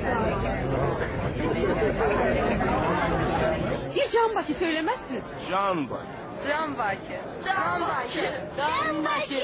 Bir Can Baki söylemezsin. Can Baki. Can Baki. Can Baki. Can Baki.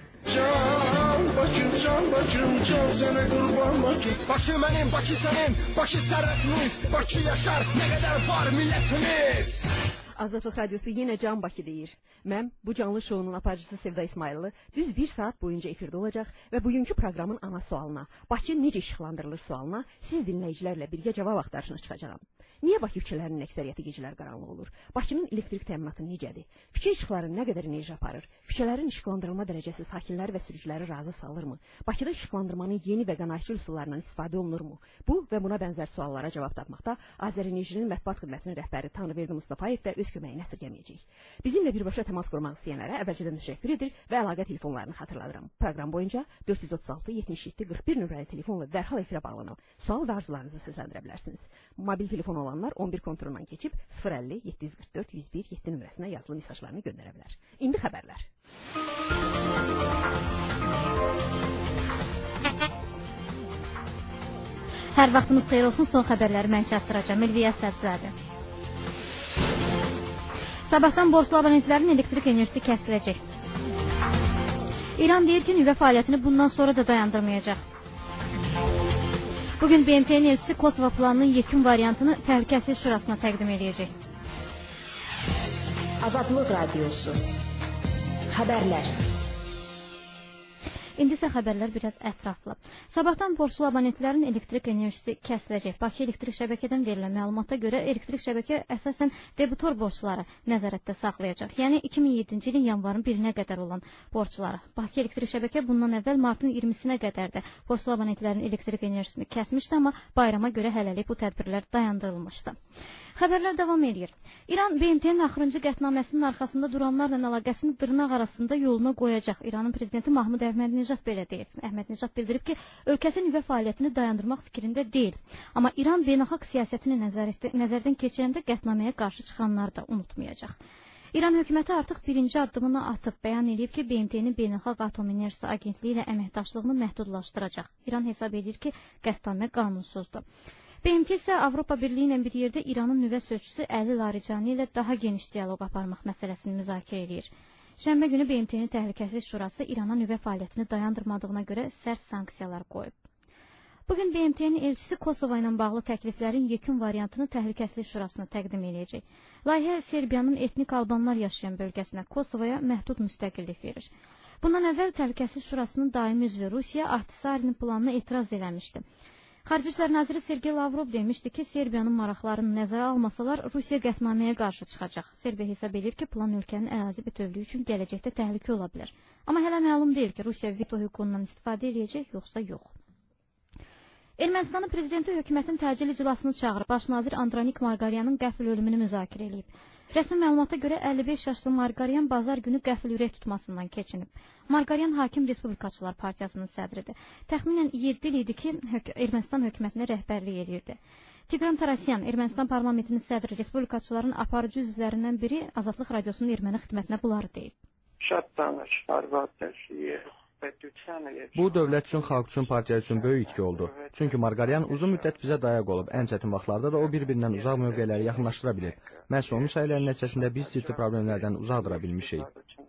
Can Bakım, can sana kurban Bakım. Bakı benim, Bakı senin, Bakı servetimiz, Bakı yaşar, ne kadar var milletimiz. Azadlıq Radyosu yenə Can Baki deyir. Mən bu canlı şounun aparıcısı Sevda İsmayıllı düz bir saat boyunca efirdə olacaq və bugünkü proqramın ana sualına, Bakı necə işıqlandırılır sualına siz dinləyicilərlə birgə cavab axtarışına çıxacağam. Niyə Bakı küçələrinin əksəriyyəti gecələr qaranlıq olur? Bakının elektrik təminatı necədir? Küçə işıqları nə qədər enerji aparır? Küçələrin işıqlandırılma dərəcəsi sakinləri və sürücüləri razı salırmı? Bakıda işıqlandırmanın yeni və qənaətçi üsullarından istifadə olunurmu? Bu və buna bənzər suallara cavab tapmaqda Azərenerjinin mətbuat xidmətinin rəhbəri Tanrıverdi Mustafayev də öz köməyini əsirgəməyəcək. Bizimlə birbaşa təmas qurmaq istəyənlərə əvvəlcədən təşəkkür edir və əlaqə telefonlarını xatırladıram. Proqram boyunca 436 77 41 nömrəli telefonla dərhal efirə bağlanıb sual və arzularınızı səsləndirə bilərsiniz. Mobil telefon olanlar 11 kontrolundan keçib 050 744 101 7 nömrəsinə yazılı mesajlarını göndərə bilər. İndi xəbərlər. Hər vaxtınız xeyir olsun, son xəbərləri mən çatdıracağım. Elviyə Sədzadə. Sabahdan borclu abonentlərin elektrik enerjisi kəsiləcək. İran deyir ki, nüvə fəaliyyətini bundan sonra da dayandırmayacaq. Bugün BMT-nin elçisi Kosovo planının yekun variantını Təhlükəsizlik Şurasına təqdim edəcək. Azadlıq Radyosu. Xəbərlər. İndi isə xəbərlər biraz ətraflı. Sabahdan borclu abonentlərin elektrik enerjisi kəsiləcək. Bakı elektrik şəbəkədən verilən məlumata görə elektrik şəbəkə əsasən debitor borcları nəzarətdə saxlayacaq. Yəni 2007-ci ilin yanvarın 1-nə qədər olan borcları. Bakı elektrik şəbəkə bundan əvvəl martın 20-sinə qədər də borclu abonentlərin elektrik enerjisini kəsmişdi, amma bayrama görə hələlik bu tədbirlər dayandırılmışdı. Xəbərlər davam edir. İran BMT-nin axırıncı qətnaməsinin arxasında duranlarla əlaqəsini dırnaq arasında yoluna qoyacaq. İranın prezidenti Mahmud Əhmədinecad belə deyib. Əhmədinecad bildirib ki, ölkəsi nüvə fəaliyyətini dayandırmaq fikrində deyil. Amma İran beynəlxalq siyasətini nəzərdən keçirəndə qətnaməyə qarşı çıxanları da unutmayacaq. İran hökuməti artıq birinci addımını atıb bəyan edib ki, BMT-nin Beynəlxalq Atom Enerjisi Agentliyi ilə əməkdaşlığını məhdudlaşdıracaq. İran hesab edir ki, qətnamə qanunsuzdur. BMT isə Avropa Birliyi ilə bir yerdə İranın nüvə sözçüsü Əli Larijani ilə daha geniş dialoq aparmaq məsələsini müzakirə edir. Şənbə günü BMT-nin Təhlükəsizlik Şurası İrana nüvə fəaliyyətini dayandırmadığına görə sərt sanksiyalar qoyub. Bugün BMT-nin elçisi Kosovo ilə bağlı təkliflərin yekun variantını Təhlükəsizlik Şurasına təqdim edəcək. Layihə Serbiyanın etnik albanlar yaşayan bölgəsinə Kosovoya məhdud müstəqillik verir. Bundan əvvəl Təhlükəsizlik Şurasının daimi üzvü Rusiya Ahtisari'nin planına etiraz eləmişdi. Xarici İşlər Naziri Sergey Lavrov demişdi ki, Serbiyanın maraqlarını nəzərə almasalar Rusiya qətnaməyə qarşı çıxacaq. Serbiya hesab edir ki, plan ölkənin ərazi bütövlüyü üçün gələcəkdə təhlükə ola bilər. Amma hələ məlum deyil ki, Rusiya veto hüququndan istifadə edəcək, yoxsa yox. Ermənistanın prezidenti hökumətin təcil iclasını çağırıb, baş nazir Andranik Margaryanın qəfil ölümünü müzakirə edib. Rəsmi məlumata görə 55 yaşlı Margaryan bazar günü qəfil ürək tutmasından keçinib. Margaryan Hakim Respublikaçılar Partiyasının sədridir. Təxminən 7 il idi ki, Ermənistan hökumətinə rəhbərlik edirdi. Tigran Tarasyan, Ermənistan parlamentinin sədri, Respublikaçıların aparıcı üzvlərindən biri Azadlıq Radyosunun erməni xidmətinə bunları deyib. Bu dövlət üçün, xalq üçün, partiya üçün böyük itki oldu. Çünki Margaryan uzun müddət bizə dayaq olub, ən çətin vaxtlarda da o bir-birindən uzaq mövqeləri yaxınlaşdıra bilir. Məhz onun sayılarının nəticəsində biz ciddi problemlərdən uzaq dura bilmişik.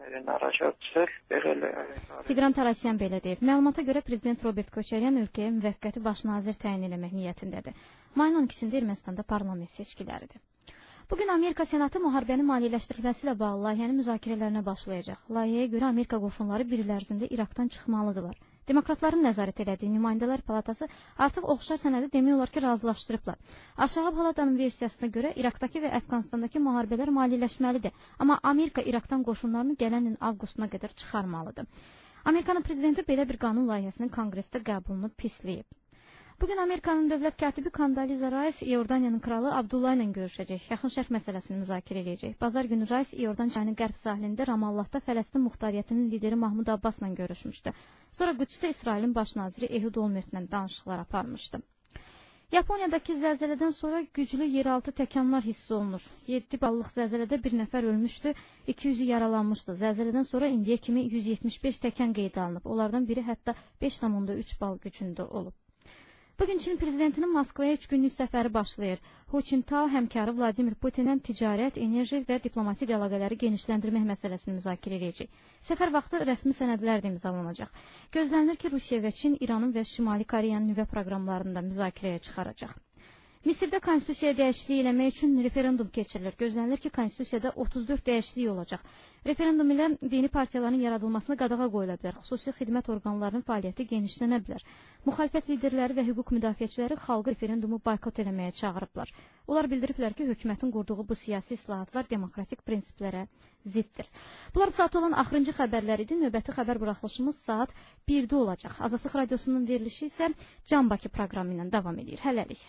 Tigran Tarasyan belə deyib. Məlumata görə Prezident Robert Koçaryan ölkəyə müvəqqəti baş nazir təyin eləmək niyyətindədir. Mayın 12-sində Ermənistanda parlament seçkiləridir. Bugün Amerika Senatı müharibəni maliyyələşdirilməsi ilə bağlı layihənin müzakirələrinə başlayacaq. Layihəyə görə Amerika qoşunları bir il ərzində İraqdan çıxmalıdırlar. Demokratların nəzarət elədiyi Nümayəndələr Palatası artıq oxşar sənədi demək olar ki, razılaşdırıblar. Aşağı palatanın versiyasına görə İraqdakı və Əfqanistandakı müharibələr maliyyələşməlidir. Amma Amerika İraqdan qoşunlarını gələn il avqustuna qədər çıxarmalıdır. Amerikanın prezidenti belə bir qanun layihəsinin konqresdə qəbulunu pisləyib. Bugün Amerikanın dövlət katibi Kandaliza Rice İordaniyanın kralı Abdullah ilə görüşəcək. Yaxın şərq məsələsini müzakirə edəcək. Bazar günü Rice İordan çayının qərb sahilində Ramallahda Fələstin Muxtariyyətinin lideri Mahmud Abbasla görüşmüşdü. Sonra Qüdsdə İsrailin baş naziri Ehud Olmertlə danışıqlar aparmışdı. Yaponiyadakı zəlzələdən sonra güclü yeraltı təkanlar hiss olunur. 7 ballıq zəlzələdə bir nəfər ölmüşdü, 200-ü yaralanmışdı. Zəlzələdən sonra indiyə kimi 175 təkan qeydə alınıb. Onlardan biri hətta 5,3 bal gücündə olub. Bugün Çin prezidentinin Moskvaya 3 günlük səfəri başlayır. Hu Jintao həmkarı Vladimir Putinlə ticarət, enerji və diplomatik əlaqələri genişləndirmək məsələsini müzakirə edəcək. Səfər vaxtı rəsmi sənədlər də imzalanacaq. Gözlənilir ki, Rusiya və Çin İranın və Şimali Koreyanın nüvə proqramlarını da müzakirəyə çıxaracaq. Misirdə konstitusiyaya dəyişiklik eləmək üçün referendum keçirilir. Gözlənilir ki, konstitusiyada 34 dəyişiklik olacaq. Referendum ilə dini partiyaların yaradılmasına qadağa qoyula bilər. Xüsusi xidmət orqanlarının fəaliyyəti genişlənə bilər. Müxalifət liderləri və hüquq müdafiəçiləri xalqı referendumu boykot eləməyə çağırıblar. Onlar bildiriblər ki, hökumətin qurduğu bu siyasi islahatlar demokratik prinsiplərə ziddir. Bunlar saat olan axırıncı xəbərlər idi. Növbəti xəbər buraxılışımız saat 1-də olacaq. Azadlıq Radiosunun verilişi isə Can Bakı proqramı ilə davam edir. Hələlik.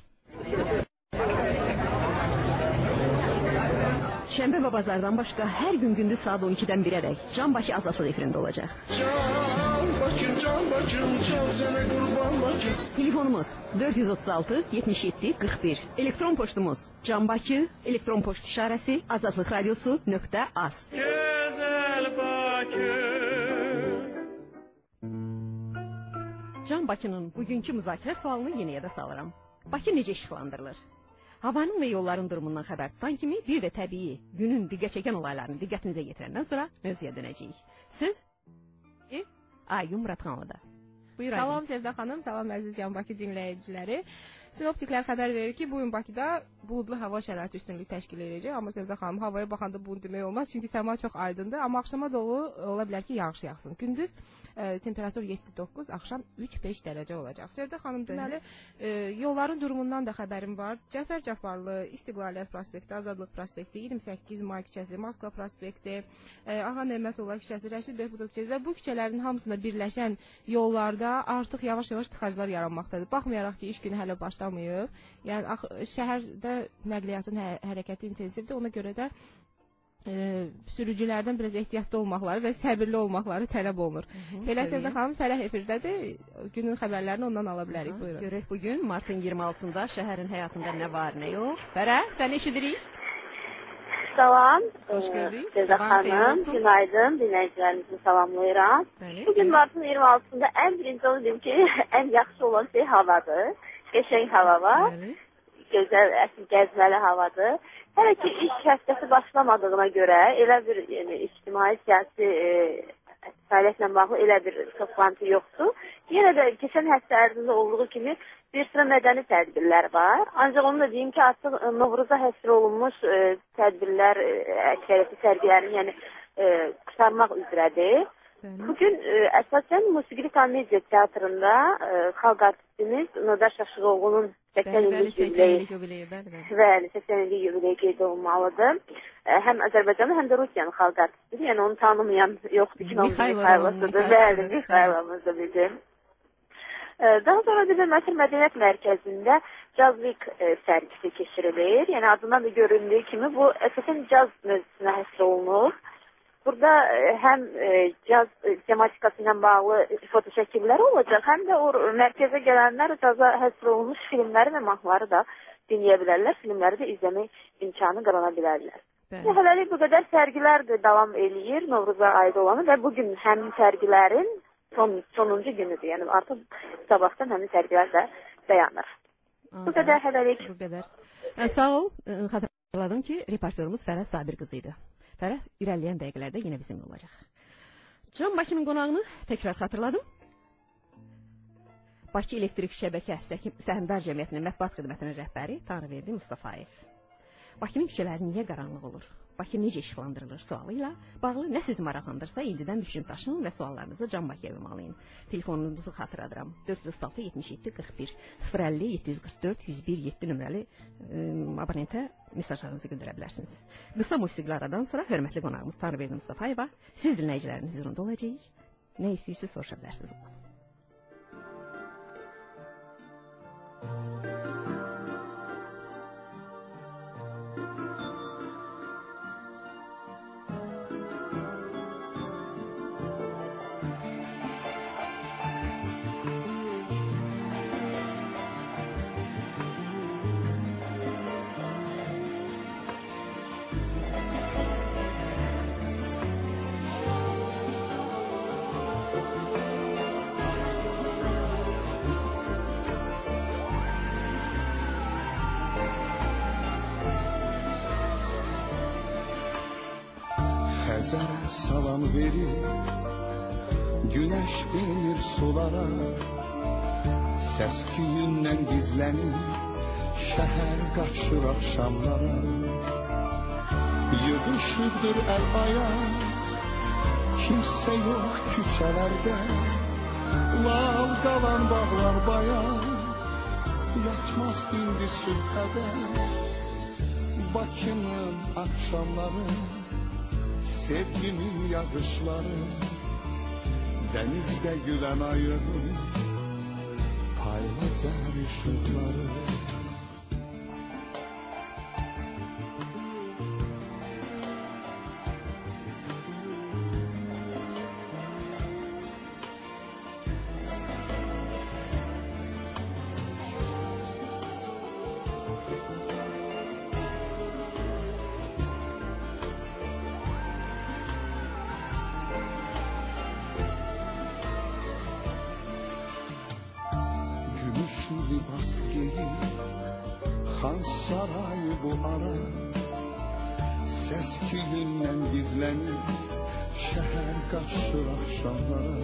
Şənbə və bazardan başqa hər gün gündüz saat 12-dən 1-ədək Can Bakı Azadlıq efirində olacaq. Can Bakı, can sənə qurban Bakı. Telefonumuz 436 77 41. Elektron poçtumuz canbakı, elektron poçt işarəsi azadlıqradiosu.az. Gözəl Bakı. Can Bakının bugünkü müzakirə sualını yeniyə də salıram. Bakı necə işıqlandırılır? Havanın və yolların durumundan xəbər tutan kimi bir də təbii günün diqqət çəkən olaylarını diqqətinizə yetirəndən sonra mövzuya dönəcəyik. Söz Aygün Muradxanlıda. Buyur Aygün. Salam Sevda xanım, salam əziz Can Bakı dinləyiciləri. Sinoptiklər xəbər verir ki, bugün Bakıda buludlu hava şəraiti üstünlük təşkil edəcək. Amma Sevda xanım, havaya baxanda bunu demək olmaz, çünki səma çox aydındır. Amma axşama doğru ola bilər ki, yağış yağsın. Gündüz temperatur 7-9, axşam 3-5 dərəcə olacaq. Sevda xanım, deməli, yolların durumundan da xəbərim var. Cəfər Cabbarlı, İstiqlaliyyət prospekti, Azadlıq prospekti, 28 May küçəsi, Moskva prospekti, Ağa Neymətullah küçəsi, Rəşid Behbudov küçəsi və bu küçələrin hamısında birləşən yollarda artıq yavaş-yavaş tıxaclar yaranmaqdadır. Baxmayaraq ki, iş günü hələ başlamayıb. Yəni şəhərdə nəqliyyatın hərəkəti intensivdir. Ona görə də sürücülərdən biraz ehtiyatlı olmaqları və səbirli olmaqları tələb olunur. Elə Sevda xanım, Fərəh efirdədir. Günün xəbərlərini ondan ala bilərik. Buyurun. Görək bugün martın 26-sında şəhərin həyatında nə var, nə yox. Fərəh, səni eşidirik. Salam. Xoş gördük. Sevda xanım, günaydın. Dinləyicilərimizi salamlayıram. Bugün martın 26-sında ən birinci onu deyim ki, ən yaxşı olan şey havadır. Qəşəng hava var. Gözəl, əsl gəzməli havadır. Hələ ki, iş həftəsi başlamadığına görə elə bir ictimai siyasi fəaliyyətlə bağlı elə bir toplantı yoxdur. Yenə də keçən həftə ərzində olduğu kimi bir sıra mədəni tədbirlər var. Ancaq onu da deyim ki, artıq Novruza həsr olunmuş tədbirlər, əksəriyyəti sərgilərini yəni qurtarmaq üzrədir. Bugün əsasən Musiqili Komediya Teatrında xalq artistimiz Nodar Şaşıroğlu'nun 80 illik yubileyi qeyd olunmalıdır. Həm Azərbaycanın, həm də Rusiyanın xalq artistidir. Yəni onu tanımayan yoxdur ki, Mixaylov'dır. Bəli, Mixaylov'dır bizim. Daha sonra bir də Məsir Mədəniyyət Mərkəzində Jazz Week sərgisi keçirilir. Yəni adından da göründüyü kimi bu əsasən caz mövzusuna həsr olunur. Burada həm caz tematikası ilə bağlı foto şəkilləri olacaq, həm də o mərkəzə gələnlər caza həsr olunmuş filmləri və mahnıları da dinləyə bilərlər, filmləri də izləmək imkanı qazana bilərlər. Hələlik bu qədər sərgilər də davam eləyir Novruza aid olanı və bugün həmin sərgilərin sonuncu günüdür. Yəni artıq sabahdan həmin sərgilər də dayanır. Bu qədər hələlik. Bu qədər. Sağ ol. Xatırladım ki, reportörümüz Fərəh Sabir qızı idi. Fərəh irəliləyən dəqiqələrdə yenə bizimlə olacaq. Can Bakının qonağını təkrar xatırladım. Bakı Elektrik Şəbəkə Səhmdar Cəmiyyətinin mətbuat xidmətinin rəhbəri Tanrıverdi Mustafayev. Bakının küçələri niyə qaranlıq olur? Bakı necə işıqlandırılır sualı ilə bağlı nə sizi maraqlandırsa indidən düşünüb daşının və suallarınızı Can Bakıya ünvanlayın. Telefonumuzu xatırladıram. 436 77 41 050 744 101 7 nömrəli abonentə mesajlarınızı göndərə bilərsiniz. Qısa musiqili aradan sonra hörmətli qonağımız Tanrıverdi Mustafayeva siz dinləyiciləriniz huzurunda olacaq. Nə istəyirsiniz soruşa bilərsiniz. Xəzərə salam verir, günəş verir sulara, səs-küyündən gizlənir, şəhər qaçır axşamlara. Yığışıbdır əl-ayaq, kimsə yox küçələrdə, lal qalan bağlar bayaq, yatmaz indi sülhədə. Bakının axşamları, sevginin yağışları, dənizdə gülən ayın paylazar işıqları. Libas giyir, xan sarayı bu ara, səs-küyündən gizlənir, şəhər qaçır axşamlara.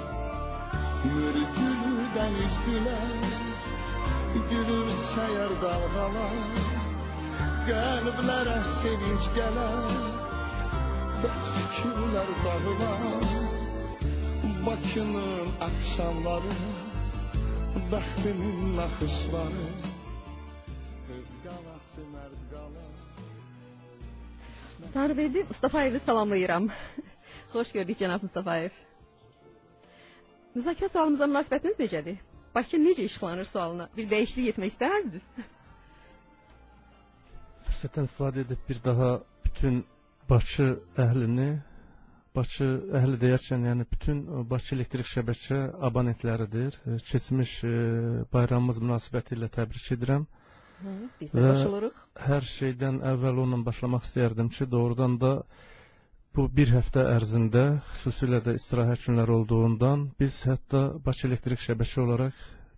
Mürgülü dəniz gülər, gülür səyər dalğalar, qəlblərə sevinç gələr, bəd fikirlər dağılar. Bakının axşamları, bəxtimin naxışları, qız qalası mərd qala. Tanrıverdi Mustafayevi salamlayıram. Xoş gördük cənab Mustafayev. Müzakirə sualımıza münasibətiniz necədir? Bakı necə işıqlanır sualına bir dəyişiklik etmək istərdiniz? Fürsətdən istifadə edib bir daha bütün Bakı əhlini, Bakı əhli deyərkən, yəni bütün Bakı elektrik şəbəkə abonentləridir. Keçmiş bayramımız münasibəti ilə təbrik edirəm. Biz də başlayırıq. Hər şeydən əvvəl onunla başlamaq istəyərdim ki, doğrudan da bu bir həftə ərzində, xüsusilə də istirahət günləri olduğundan, biz hətta Bakı elektrik şəbəkə olaraq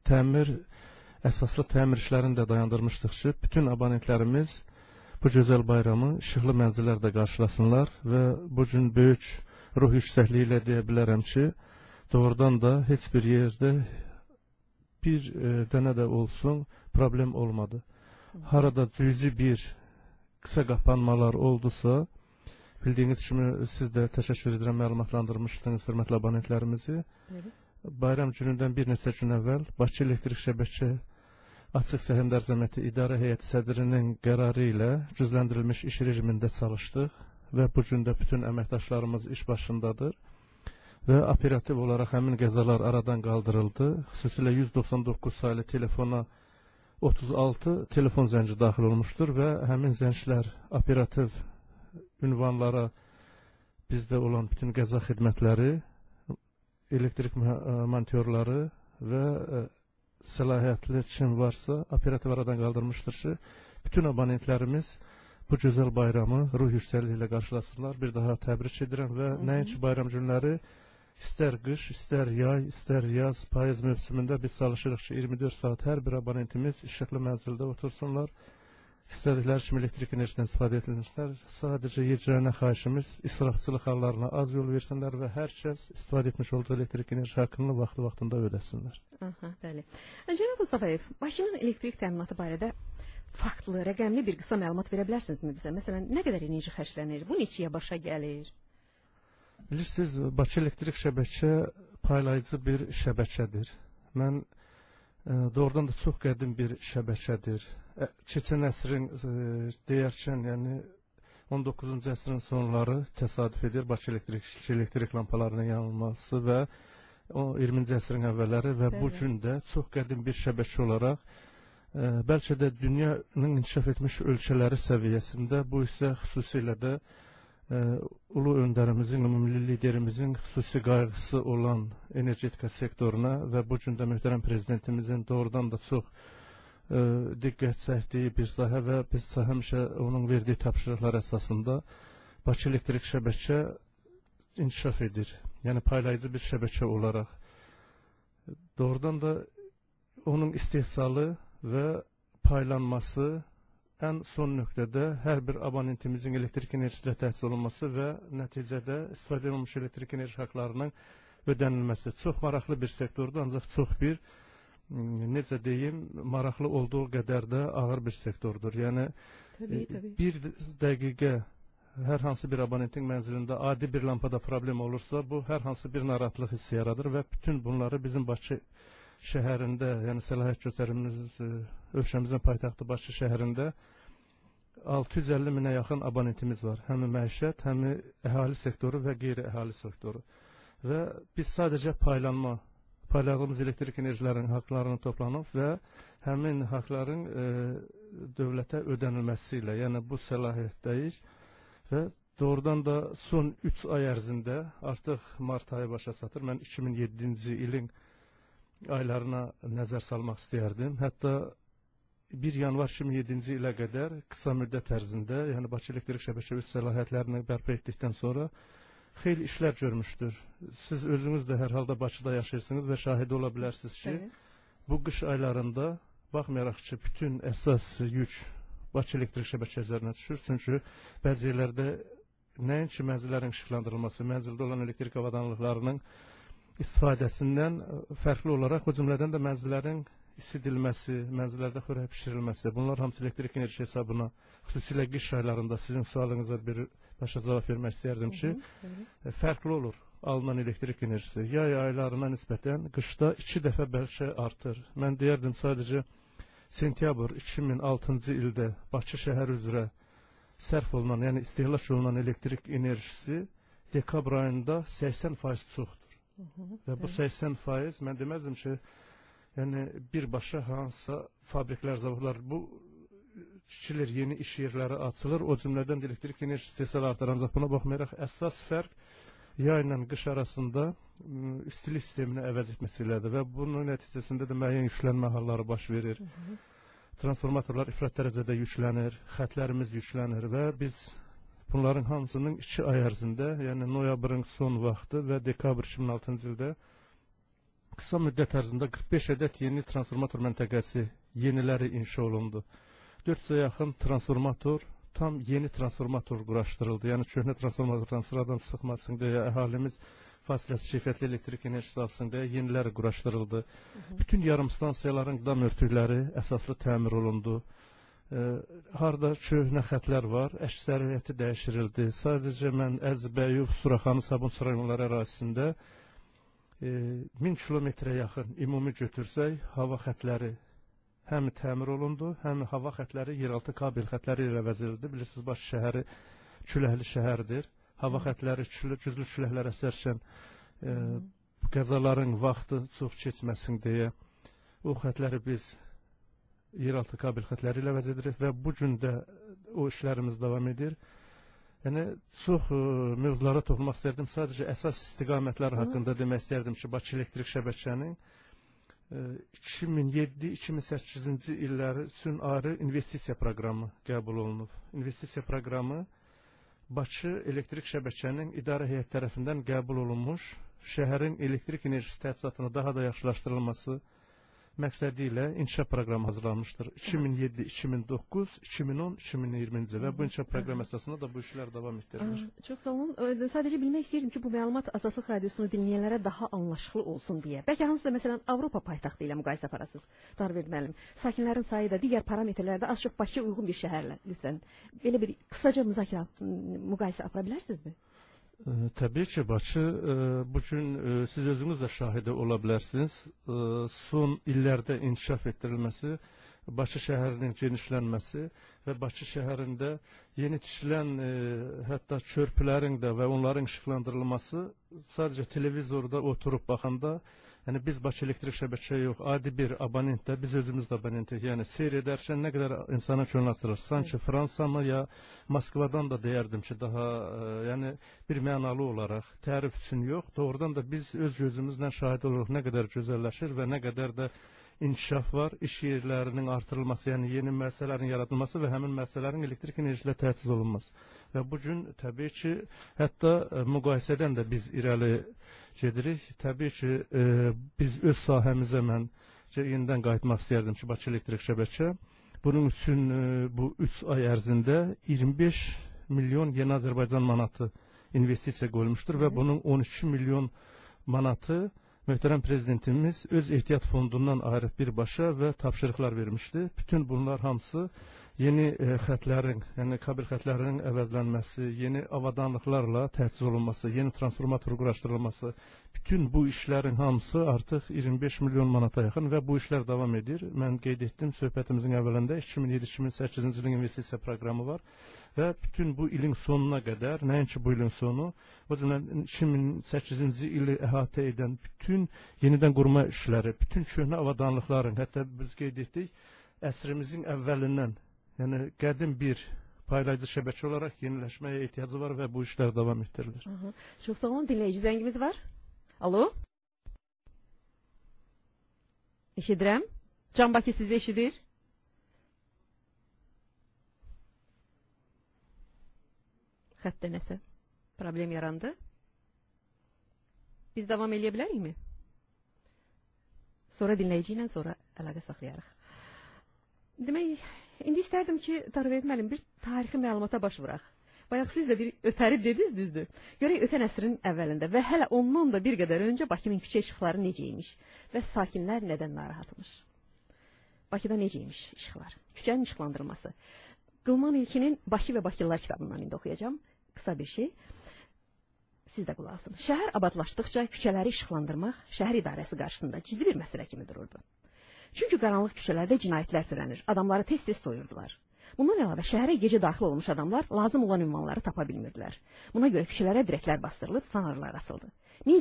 əsaslı təmir işlərini də dayandırmışdıq ki, bütün abonentlərimiz bu gözəl bayramı işıqlı mənzillərdə qarşılasınlar və bu gün böyük ruh yüksəkliyi ilə deyə bilərəm ki, doğrudan da heç bir yerdə bir dənə də olsun problem olmadı. Harada cüzi bir qısa qapanmalar oldusa, bildiyiniz kimi siz də təşəkkür edirəm, məlumatlandırmışdınız hörmətli abonentlərimizi. Bayram günündən bir neçə gün əvvəl Bakı elektrik şəbəkə Açıq Səhmdar Cəmiyyəti İdarə Heyəti sədrinin qərarı ilə gücləndirilmiş iş rejimində çalışdıq və bu gün də bütün əməkdaşlarımız iş başındadır və operativ olaraq həmin qəzalar aradan qaldırıldı. Xüsusilə 199 saylı telefona 36 telefon zənci daxil olmuşdur və həmin zənclər operativ ünvanlara bizdə olan bütün qəza xidmətləri, elektrik monitörləri və səlahiyyətli kim varsa operativ aradan qaldırmışdır ki, bütün abonentlərimiz bu gözəl bayramı ruh yüksəkliyi ilə qarşılasınlar. Bir daha təbrik edirəm və nəinki bayram günləri, istər qış, istər yay, istər yaz, payız mövsümündə biz çalışırıq ki, 24 saat hər bir abonentimiz işıqlı mənzildə otursunlar. İstədikləri kimi elektrik enerjisindən istifadə edilmişlər. Sadəcə yecərənə xahişimiz israfçılıq hallarına az yol versinlər və hər kəs istifadə etmiş olduğu elektrik enerji haqqını vaxtında ödəsinlər. Bəli. Cənab Mustafayev, Bakının elektrik təminatı barədə faktlı, rəqəmli bir qısa məlumat verə bilərsinizmi bizə? Məsələn, nə qədər enerji xərclənir? Bu neçəyə başa gəlir? Bilirsiniz, Bakı elektrik şəbəkə paylayıcı bir şəbəkədir. Mən doğrudan da çox qədim bir şəbəkədir. Keçən əsrin deyərkən, yəni 19-cu əsrin sonları təsadüf edir Bakı elektrik lampalarının yanılması və 20-ci əsrin əvvəlləri və bu gün də çox qədim bir şəbəkə olaraq bəlkə də dünyanın inkişaf etmiş ölkələri səviyyəsində, bu isə xüsusilə də ulu öndərimizin, ümumi liderimizin xüsusi qayğısı olan energetika sektoruna və bu gün də möhtərəm prezidentimizin doğrudan da çox diqqət çəkdiyi bir sahə və biz həmişə onun verdiyi tapşırıqlar əsasında Bakı elektrik şəbəkə inkişaf edir. Yəni paylayıcı bir şəbəkə olaraq. Doğrudan da onun istehsalı və paylanması ən son nöqtədə hər bir abonentimizin elektrik enerjisi ilə təchiz olunması və nəticədə istifadə olunmuş elektrik enerji haqlarının ödənilməsi. Çox maraqlı bir sektordur, ancaq çox bir, necə deyim, maraqlı olduğu qədər də ağır bir sektordur. Yəni, bir dəqiqə hər hansı bir abonentin mənzilində adi bir lampada problem olursa, bu hər hansı bir narahatlıq hissi yaradır və bütün bunları bizim Bakı şəhərində, yəni səlahiyyət göstərimimiz ölkəmizin paytaxtı Bakı şəhərində 650 minə yaxın abonentimiz var. Həm məişət, həm əhali sektoru və qeyri-əhali sektoru. Və biz sadəcə payladığımız elektrik enerjilərinin haqlarını toplanıb və həmin haqların dövlətə ödənilməsi ilə, yəni bu səlahiyyətdəyik və doğrudan da son 3 ay ərzində artıq mart ayı başa çatır. Mən 2007-ci ilin aylarına nəzər salmaq istəyərdim. Hətta 1 yanvar 2007-ci ilə qədər qısa müddət ərzində, yəni Bakı elektrik şəbəkə öz səlahiyyətlərini bərpa etdikdən sonra xeyli işlər görmüşdür. Siz özünüz də hər halda Bakıda yaşayırsınız və şahidi ola bilərsiniz ki, bu qış aylarında baxmayaraq ki, bütün əsas yük Bakı elektrik şəbəkə üzərinə düşür. Çünki bəzi yerlərdə nəinki mənzillərin işıqlandırılması, mənzildə olan elektrik avadanlıqlarının istifadəsindən fərqli olaraq, o cümlədən də mənzillərin isidilməsi, mənzillərdə xörək pişirilməsi, bunlar hamısı elektrik enerji hesabına, xüsusilə qış aylarında sizin sualınıza birbaşa cavab vermək istəyərdim ki, fərqli olur alınan elektrik enerjisi. Yay aylarına nisbətən qışda 2 dəfə bəlkə artır. Mən deyərdim sadəcə sentyabr 2006-cı ildə Bakı şəhəri üzrə sərf olunan, yəni istehlak olunan elektrik enerjisi dekabr ayında 80% çoxdur. Və bu 80% mən deməzdim ki, yəni birbaşa hansısa fabriklər, zavodlar bu tikilir, yeni iş yerləri açılır, o cümlədən elektrik enerji istehsalı artar. Ancaq buna baxmayaraq əsas fərq yay ilə qış arasında istilik sistemini əvəz etməsi ilədir və bunun nəticəsində də müəyyən yüklənmə halları baş verir. Transformatorlar ifrat dərəcədə yüklənir, xətlərimiz yüklənir və biz bunların hamısının 2 ay ərzində, yəni noyabrın son vaxtı və dekabr 2006-cı ildə qısa müddət ərzində 45 ədəd yeni transformator məntəqəsi yeniləri inşa olundu. 400-ə yaxın transformator, tam yeni transformator quraşdırıldı. Yəni köhnə transformatordan sıradan çıxmasın deyə əhalimiz fasiləsiz keyfiyyətli elektrik enerjisi alsın deyə yeniləri quraşdırıldı. Bütün yarım stansiyaların qıdam örtükləri əsaslı təmir olundu. Harda köhnə xətlər var, əksəriyyəti dəyişdirildi. Sadəcə mən Əzbəyov, Suraxanı, Sabunçu rayonları ərazisində 1000 kilometrə yaxın ümumi götürsək, hava xətləri həm təmir olundu, həm hava xətləri yeraltı kabel xətləri ilə əvəz edildi. Bilirsiniz, Bakı şəhəri küləkli şəhərdir. Hava xətləri güclü küləklər əsərkən qəzaların vaxtı çox keçməsin deyə o xətləri biz yeraltı kabel xətləri ilə əvəz edirik və bu gün də o işlərimiz davam edir. Yəni, çox mövzulara toxunmaq istərdim. Sadəcə əsas istiqamətlər haqqında demək istərdim ki, Bakı elektrik şəbəkənin 2007-2008-ci illəri üçün ayrı investisiya proqramı qəbul olunub. İnvestisiya proqramı Bakı elektrik şəbəkənin idarə heyəti tərəfindən qəbul olunmuş, şəhərin elektrik enerjisi təchizatını daha da yaxşılaşdırılması məqsədi ilə inkişaf proqramı hazırlanmışdır. 2007, 2009, 2010, 2020-ci və bu inkişaf proqramı əsasında da bu işlər davam etdirilir. Çox sağ olun. Sadəcə bilmək istəyirdim ki, bu məlumat Azadlıq Radiosunu dinləyənlərə daha anlaşılı olsun deyə. Bəlkə hansısa məsələn Avropa paytaxtı ilə müqayisə aparasınız. Darverd müəllim. Sakinlərin sayı da digər parametrlərdə az çox Bakıya uyğun bir şəhərlə lütfən. Belə bir qısaca müqayisə apara bilərsinizmi? Təbii ki, Bakı, bugün siz özünüz də şahidi ola bilərsiniz. Son illərdə inkişaf etdirilməsi, Bakı şəhərinin genişlənməsi və Bakı şəhərində yeni tikilən hətta körpülərin də və onların işıqlandırılması sadəcə televizorda oturub baxanda, yəni biz Bakı elektrik şəbəkə yox, adi bir abonent də, biz özümüz də abonentik, yəni seyr edərkən nə qədər insana könül açılır. Sanki Fransa mı ya Moskvadan da deyərdim ki, daha yəni bir mənalı olaraq, tərif üçün yox, doğrudan da biz öz gözümüzlə şahid oluruq nə qədər gözəlləşir və nə qədər də inkişaf var, iş yerlərinin artırılması, yəni yeni müəssisələrin yaradılması və həmin müəssisələrin elektrik enerji ilə təchiz olunması. Və bugün təbii ki, hətta müqayisədən də biz irəli gedirik. Təbii ki, biz öz sahəmizə mən yenidən qayıtmaq istəyərdim ki, Bakı elektrik şəbəkə Bunun üçün bu 3 ay ərzində 25 milyon yeni Azərbaycan manatı investisiya qoyulmuşdur və bunun 12 milyon manatı möhtərəm prezidentimiz öz ehtiyat fondundan ayırıb birbaşa və tapşırıqlar vermişdi. Bütün bunlar hamısı yeni xətlərin, yəni kabel xətlərinin əvəzlənməsi, yeni avadanlıqlarla təchiz olunması, yeni transformator quraşdırılması, bütün bu işlərin hamısı artıq 25 milyon manata yaxın və bu işlər davam edir. Mən qeyd etdim söhbətimizin əvvəlində 2007-2008-ci ilin investisiya proqramı var və bütün bu ilin sonuna qədər, nəinki bu ilin sonu, o cümlədən 2008-ci ili əhatə edən bütün yenidən qurma işləri, bütün köhnə avadanlıqların, hətta biz qeyd etdik, əsrimizin əvvəlindən, yəni qədim bir paylayıcı şəbəkə olaraq yeniləşməyə ehtiyacı var və bu işlər davam etdirilir. Çox sağ olun, dinləyici zəngimiz var. Alo? Eşidirəm. Can Bakı sizi eşidir. Xəttə nəsə problem yarandı. Biz davam edə bilərikmi? Sonra dinləyici ilə sonra əlaqə saxlayarıq. Demək, indi istərdim ki, Tarvet müəllim, bir tarixi məlumata baş vuraq. Bayaq siz də bir ötəri dediniz, düzdür. Görək ötən əsrin əvvəlində və hələ ondan da bir qədər öncə Bakının küçə işıqları necəymiş və sakinlər nədən narahatmış? Bakıda necəymiş işıqlar? Küçənin işıqlandırılması. Qılman İlkinin Bakı və Bakılılar kitabından indi oxuyacağım. Qısa bir şey. Siz də qulaq asın. Şəhər abadlaşdıqca küçələri işıqlandırmaq şəhər idarəsi qarşısında ciddi bir məsələ kimi dururdu. Çünki qaranlıq küçələrdə cinayətlər törənir, adamları tez-tez soyurdular. Bundan əlavə şəhərə gecə daxil olmuş adamlar lazım olan ünvanları tapa bilmirdilər. Buna görə küçələrə dirəklər bastırılıb, fanarlar asıldı.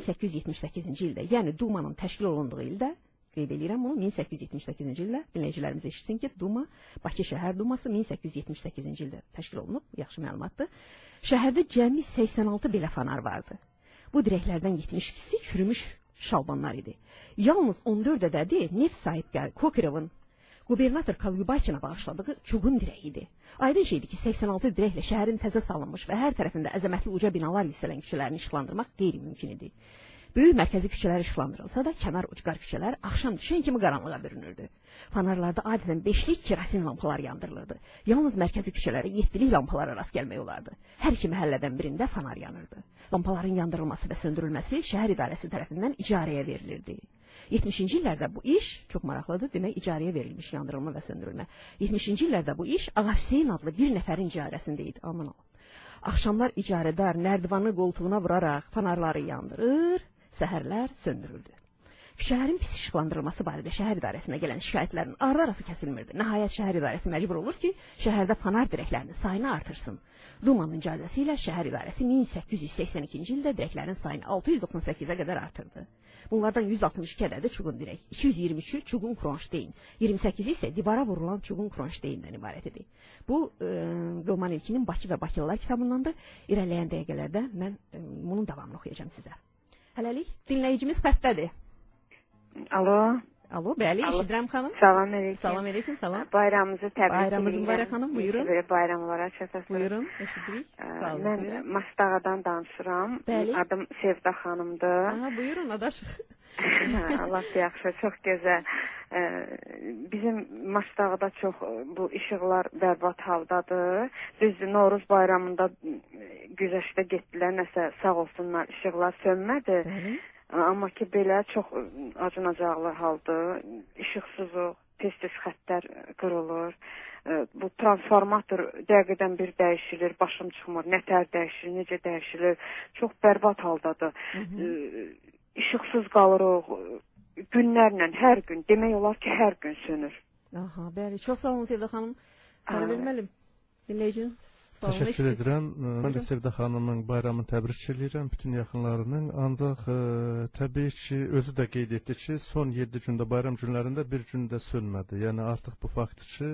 1878-ci ildə, yəni Dumanın təşkil olunduğu ildə, qeyd edirəm bunu, 1878-ci ildə, dinləyicilərimiz eşitsin ki, Duma, Bakı Şəhər Duması 1878-ci ildə təşkil olunub, yaxşı məlumatdır. Şəhərdə cəmi 86 belə fanar vardı. Bu dirəklərdən 72-si çürümüş şalbanlar idi. Yalnız 14 ədədi neft sahibkarı Kokirovun qubernator Kalyubakina bağışladığı çuğun dirəyi idi. Aydın şeydir ki, 86 dirəklə şəhərin təzə salınmış və hər tərəfində əzəmətli uca binalar yüksələn küçələrini işıqlandırmaq qeyri-mümkün idi. Böyük mərkəzi küçələr işıqlandırılsa da, kənar ucqar küçələr axşam düşən kimi qaranlığa bürünürdü. Fanarlarda adətən 5'lik kerosin lampalar yandırılırdı. Yalnız mərkəzi küçələrə 7'lik lampalara rast gəlmək olardı. Hər iki məhəllədən birində fanar yanırdı. Lampaların yandırılması və söndürülməsi şəhər idarəsi tərəfindən icarəyə verilirdi. 70-ci illərdə bu iş, çox maraqlıdır, demək icarəyə verilmiş yandırılma və söndürülmə. 70-ci illərdə bu iş Ağa Hüseyin adlı bir nəfərin icarəsində idi. Aman ol. Axşamlar icarədar nərdivanı qoltuğuna vuraraq fanarları yandırır, səhərlər söndürüldü. Şəhərin pis işıqlandırılması barədə şəhər idarəsinə gələn şikayətlərin ardı-arası kəsilmirdi. Nəhayət şəhər idarəsi məcbur olur ki, şəhərdə fanar dirəklərinin sayını artırsın. Dumanın icazəsi ilə şəhər idarəsi 1882-ci ildə dirəklərin sayını 698-ə qədər artırdı. Bunlardan 162 ədədi çuğun dirək, 223-ü çuğun kronşteyn, 28-i isə divara vurulan çuğun kronşteyndən ibarət idi. Bu, Qılman İlkinin Bakı və Bakılılar kitabındandır. İrəliyən dəqiqələrdə mən bunun davamını oxuyacağım sizə. Hələlik, dinləyicimiz xəttədir. Alo. Alo, bəli, eşidirəm xanım. Salam əleykum. Salam əleykum, salam. Bayramınızı təbrik edirəm. Bayramınız mübarək xanım, buyurun. Bayramlara çatasınız. Buyurun, eşidirik. Sağ olun. Mən Mastağadan danışıram. Bəli. Adım Sevda xanımdır. Aha, buyurun, adaşıq. Allah yaxşı, çox gözəl. Bizim Mastağada çox bu işıqlar bərbad haldadır. Düzdür, Novruz bayramında güzəştə getdilər, nəsə sağ olsunlar, işıqlar sönmədi. Amma ki, belə çox acınacaqlı haldır. İşıqsızlıq, tez-tez xəttlər qırılır. Bu transformator dəqiqədən bir dəyişilir, başım çıxmır, nətər dəyişilir, necə dəyişilir. Çox bərbad haldadır. İşıqsız qalırıq, günlərlə, hər gün, demək olar ki, hər gün sönür. Aha, bəli, çox sağ olun Sevda xanım. Bilməliyim, dinləyicinin. Təşəkkür edirəm. Mən də Sevda xanımın bayramını təbrik edirəm, bütün yaxınlarının. Ancaq təbii ki, özü də qeyd etdi ki, son 7 gündə bayram günlərində bir gündə sönmədi. Yəni artıq bu fakt ki,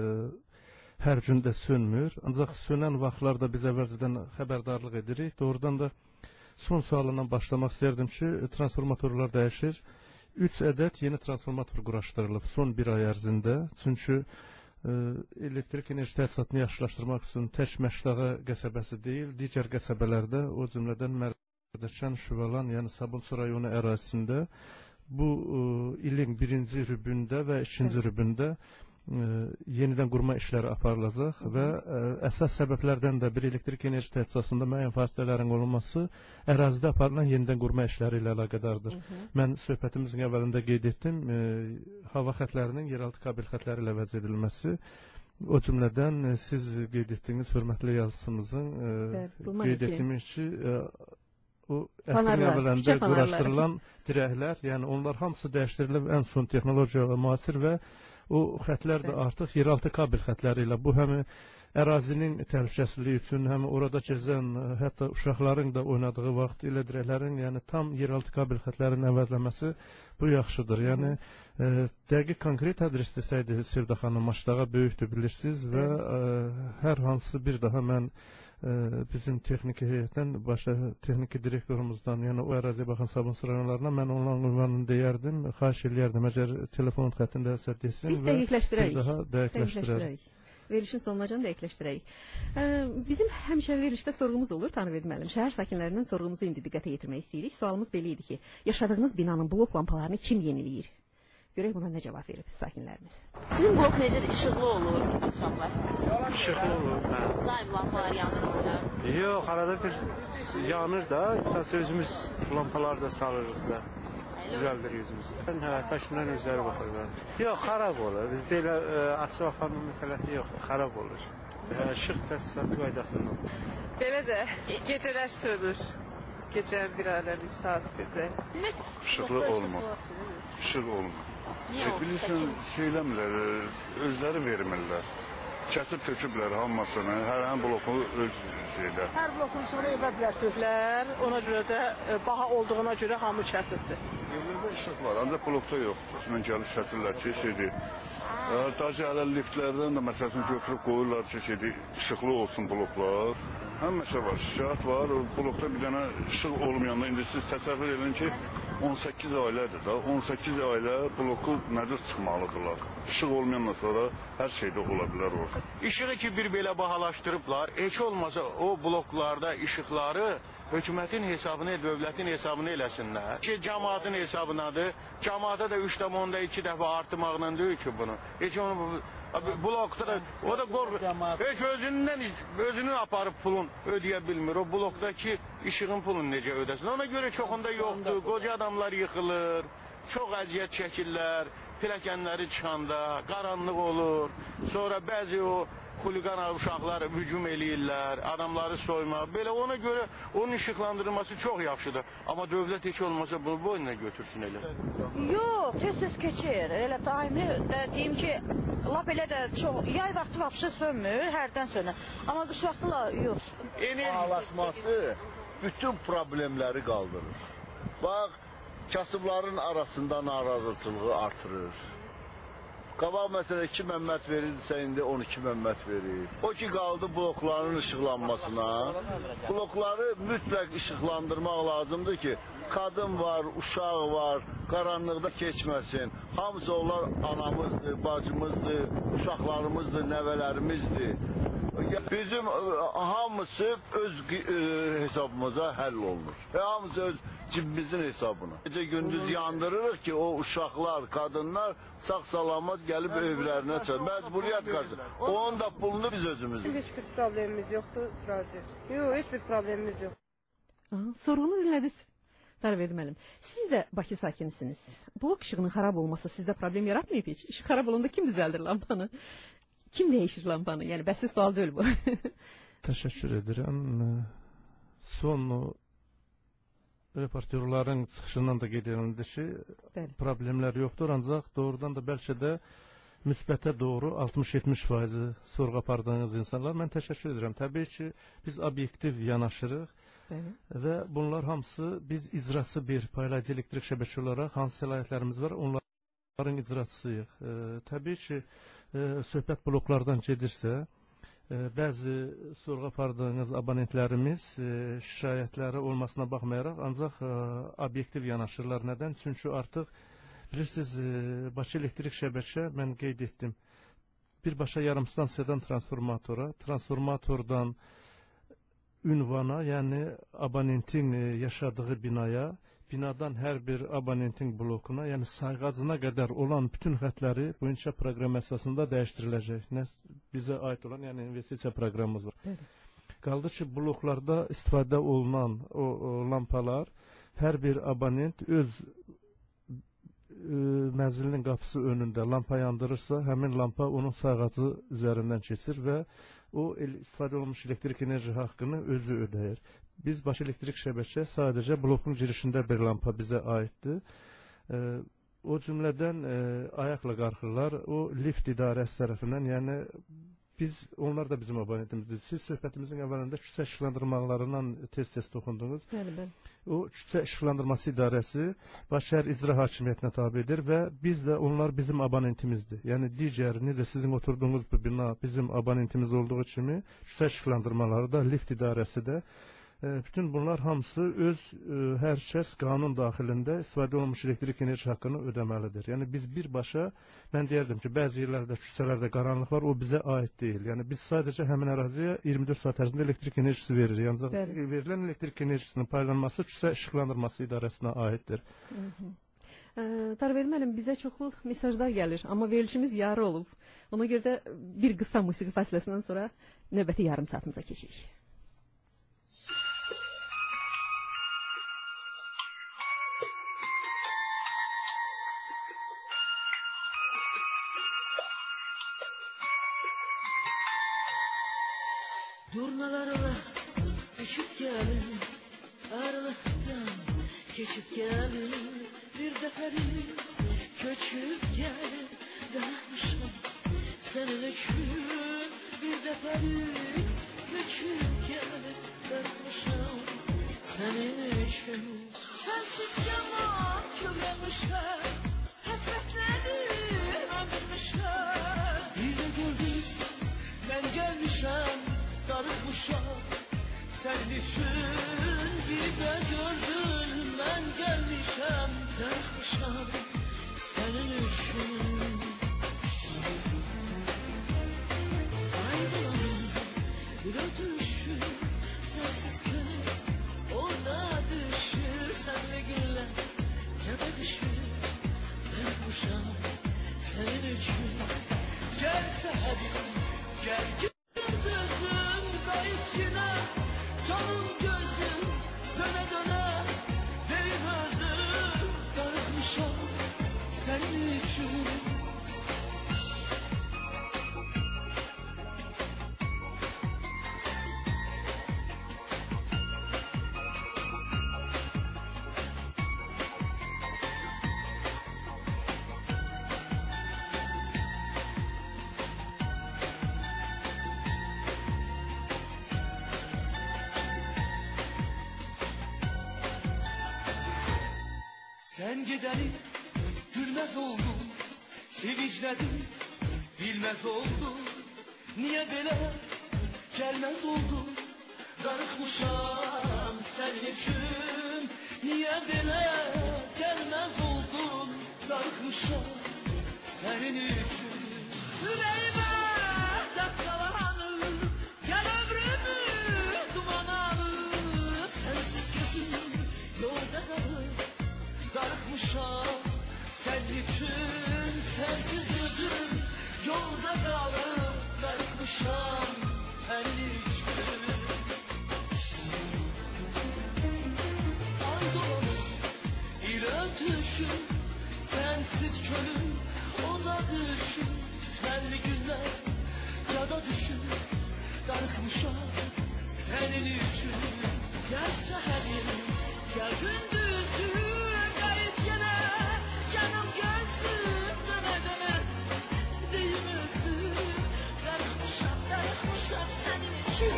hər gündə sönmür. Ancaq sönən vaxtlarda biz əvvəlcədən xəbərdarlıq edirik. Doğrudan da son sualından başlamaq istərdim ki, transformatorlar dəyişir. 3 ədəd yeni transformator quraşdırılıb son bir ay ərzində. Çünki elektrik enerji təsisatını yaxşılaşdırmaq üçün tək Məşdağa qəsəbəsi deyil, digər qəsəbələrdə, o cümlədən Mərdəkan, Şüvalan, yəni Sabunçu rayonu ərazisində bu ilin birinci rübündə və ikinci rübündə yenidən qurma işləri aparılacaq və əsas səbəblərdən də bir elektrik enerji təsisatında müəyyən fasilələrin olunması ərazidə aparılan yenidən qurma işləri ilə əlaqədardır. Mən söhbətimizin əvvəlində qeyd etdim, hava xətlərinin yeraltı kabel xətləri ilə əvəz edilməsi, o cümlədən siz qeyd etdiyiniz hörmətli yazısımızın qeyd etdiyimiz ki, o əsrin əvvəlində quraşdırılan dirəklər, yəni onlar hamısı dəyişdirilib ən son texnologiya müasir və o xətlər də artıq yeraltı kabel xətləri ilə bu həm ərazinin təhlükəsizliyi üçün, həm orada gəzən, hətta uşaqların da oynadığı vaxt ilə dirəklərin, yəni tam yeraltı kabel xətlərinin əvəzləməsi bu yaxşıdır. Yəni dəqiq konkret adres desəydi Sevda xanım, Maşdağa böyükdür bilirsiniz və hər hansı bir daha mən bizim texniki heyətdən, başqa texniki direktorumuzdan, yəni o əraziyə baxan sabun sıralarına mən onların ünvanını deyərdim, xahiş eləyərdim, əgər telefon xəttində əsər desin və bir daha dəqiqləşdirək. Verilişin sonunacan dəqiqləşdirək. Bizim həmişə verilişdə sorğumuz olur, Tanrıverdi müəllim. Şəhər sakinlərindən sorğumuzu indi diqqətə yetirmək istəyirik. Sualımız belə idi ki, yaşadığınız binanın blok lampalarını kim yeniləyir? Görək buna nə cavab verib sakinlərimiz. Sizin blok necədir? İşıqlı olur uşaqlar? İşıqlı olur, hə. Daim lampalar yanır orada? Yox, arada bir yanır da, özümüz lampaları da salırıq da. Güzeldir yüzümüz. Hə, sakinlərin üzləri baxırlar. Yox, xarab olur. Bizdə elə açıq axarma məsələsi yox, xarab olur. İşıq təsisatı qaydasında. Belə də, gecələr sönür. Gecə bir ailəli saat 1-də. İşıqlı olmur. İşıq olmur. Bilirsən, şeyləmirlər, özləri vermirlər. Kəsib töküblər hammasını, hər bloku öz şeydə. Hər blokun sonra evə bilərsizlər, ona görə də baha olduğuna görə hamı kəsibdir. Evlərdə işıq var, ancaq blokda yoxdur. Mən gəlib kəsirlər ki, şeydir. Tacı hələ liftlərdən də məsələn götürüb qoyurlar ki, şeydir, işıqlı olsun bloklar. Həmişə var, şikayət var, blokda bir dənə işıq olmayanda, indi siz təsəvvür edin ki, 18 ailədir da, 18 ailə bloku nədir çıxmalıdırlar. İşıq olmayandan sonra hər şeydə ola bilər orada. İşığı ki, bir belə bahalaşdırıblar, heç olmasa o bloklarda işıqları hökumətin hesabını, dövlətin hesabını eləsinlər. Ki, cəmaatın hesabınadır, cəmaata da 3,2 dəfə artımaqla deyil ki bunu. Heç onu blokda da, o da qorxur. Heç özünün aparıb pulun ödəyə bilmir. O blokdakı işığın pulunu necə ödəsin. Ona görə çoxunda yoxdur. Qoca adamlar yıxılır, çox əziyyət çəkirlər, pilləkənləri çıxanda, qaranlıq olur. Sonra bəzi o xuliqan uşaqlar hücum eləyirlər, adamları soymaq. Belə ona görə onun işıqlandırılması çox yaxşıdır. Amma dövlət heç olmasa bunu boynuna götürsün elə. Yox, tez-tez keçir. Elə daimi deyim ki, lap elə də çox, yay vaxtı vapşı sönmür, hərdən sönür. Amma qış vaxtı yox. Pahalaşması bütün problemləri qaldırır. Bax, kasıbların arasında narazıçılığı artırır. Qabaq məsələn 2 məmmət verilirsə, indi 12 məmmət verir. O ki, qaldı blokların işıqlanmasına. Blokları mütləq işıqlandırmaq lazımdır ki, qadın var, uşaq var, qaranlıqda keçməsin. Hamısı onlar anamızdır, bacımızdır, uşaqlarımızdır, nəvələrimizdir. Bizim hamısı öz hesabımıza həll olunur. Hamısı öz cibimizin hesabına. Gecə gündüz yandırırıq ki, o uşaqlar, qadınlar sağ-salamat gəlib evlərinə çıxır. Məcburiyyət qazanır. Onun da pulunu biz özümüz. Heç bir problemimiz yoxdur, razı. Yox, heç bir problemimiz yox. Sorğunu dinlədiniz. Tanrıverdi müəllim, siz də Bakı sakinisiniz. Blok işığının xarab olması sizdə problem yaratmayıb heç? İşıq xarab olanda kim düzəldir lampanı? Kim dəyişir lampanı? Yəni bəsit sual deyil bu. Təşəkkür edirəm. Son reportyorların çıxışından da qeyd edildi ki, problemlər yoxdur, ancaq doğrudan da bəlkə də müsbətə doğru 60-70% sorğu apardığınız insanlar. Mən təşəkkür edirəm. Təbii ki, biz obyektiv yanaşırıq və bunlar hamısı biz icraçı bir paylayıcı elektrik şəbəkə olaraq hansı səlahiyyətlərimiz var, onların icraçısıyıq. Təbii ki, söhbət bloklardan gedirsə, bəzi sorğu apardığınız abonentlərimiz şikayətləri olmasına baxmayaraq, ancaq obyektiv yanaşırlar. Nədən? Çünki artıq bilirsiniz, Bakı elektrik şəbəkə, mən qeyd etdim, birbaşa yarımstansiyadan transformatora, transformatordan ünvana, yəni abonentin yaşadığı binaya binadan hər bir abonentin blokuna, yəni sayğacına qədər olan bütün xətləri bu inşa proqramı əsasında dəyişdiriləcək. Bizə aid olan, yəni investisiya proqramımız var. Qaldı ki, bloklarda istifadə olunan o lampalar hər bir abonent öz mənzilinin qapısı önündə lampa yandırırsa, həmin lampa onun sayğacı üzərindən keçir və o istifadə olunmuş elektrik enerji haqqını özü ödəyir. Biz Bakı Elektrik Şəbəkə sadəcə blokun girişində bir lampa bizə aiddir. O cümlədən ayaqla qalxırlar, o lift idarəsi tərəfindən, yəni onlar da bizim abonentimizdir. Siz söhbətimizin əvvəlində küçə işıqlandırmalarından tez-tez toxundunuz. O küçə işıqlandırması idarəsi Bakı şəhər icra hakimiyyətinə tabedir və biz də onlar bizim abonentimizdir. Yəni digər necə sizin oturduğunuz bu bina bizim abonentimiz olduğu kimi küçə işıqlandırmaları da, lift idarəsi də, bütün bunlar hamısı öz hər kəs qanun daxilində istifadə olunmuş elektrik enerji haqqını ödəməlidir. Yəni biz birbaşa, mən deyərdim ki, bəzi yerlərdə, küçələrdə qaranlıq var, o bizə aid deyil. Yəni biz sadəcə həmin əraziyə 24 saat ərzində elektrik enerjisi veririk. Ancaq verilən elektrik enerjisinin paylanması küçə işıqlandırması idarəsinə aiddir. Tarvel müəllim, bizə çoxlu mesajlar gəlir, amma verilişimiz yarı olub. Ona görə də bir qısa musiqi fasiləsindən sonra növbəti yarım saatımıza keçirik. Durnalarla uçup gelin, aralıktan geçip gelin, bir deferin köçüp gelin, dağıtmışım senin için, bir deferin köçüp gelin, dağıtmışım senin için. Sensiz yaman kömürmüşler, hasretlerim ömürmüşler. Bir de gördüm ben gelmişim, darıkmışam senin için, bir de gördüm ben gelmişim, darıkmışam senin için. Ayrılalım bir ötürüşüm, sensiz gönül o da düşür, senle günler ya da düşür, darıkmışam senin için. Gelse hadi gel gündüzüm kayıtçına, canım gözüm döne döne, benim öldüm darıkmışam senin için. Sen gideni gülmez oldum, sevinçledim bilmez oldum. Niye böyle gelmez oldum, darıkmışam senin için. Niye böyle gelmez oldum, darıkmışam senin için. Yüreğime dakikalanır, gel ömrümü dumana alır. Sensiz gözüm yolda kalır, darıkmışam senin için. Sensiz gözüm yolda kalır, darıkmışam senin için. Ay dolanır il ötüşüm, sensiz könül ona düşün. Senli günler ya da düşün, darıkmışam senin için. Gel seherim, gel gündüzüm, canım gözüm döne döne, değmesin, darıkmışam senin için.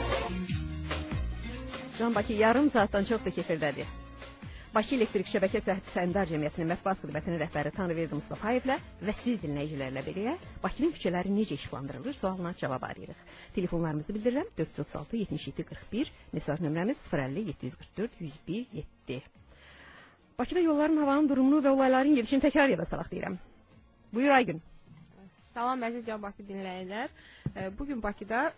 Can Bakı yarım saatdan çox da kefirdədir. Bakı Elektrik Şəbəkə Səhmdar Cəmiyyətinin mətbuat xidmətinin rəhbəri Tanrıverdi Mustafayevlə və siz dinləyicilərlə birlikdə Bakının küçələri necə işıqlandırılır sualına cavab arayırıq. Telefonlarımızı bildirirəm 436 77 41, mesaj nömrəmiz 050 744 101 7. Bakıda yolların, havanın durumunu və olayların gedişini təkrar yada salaq deyirəm. Buyur Aygün. Salam əziz Can Bakı dinləyicilər. Bugün Bakıda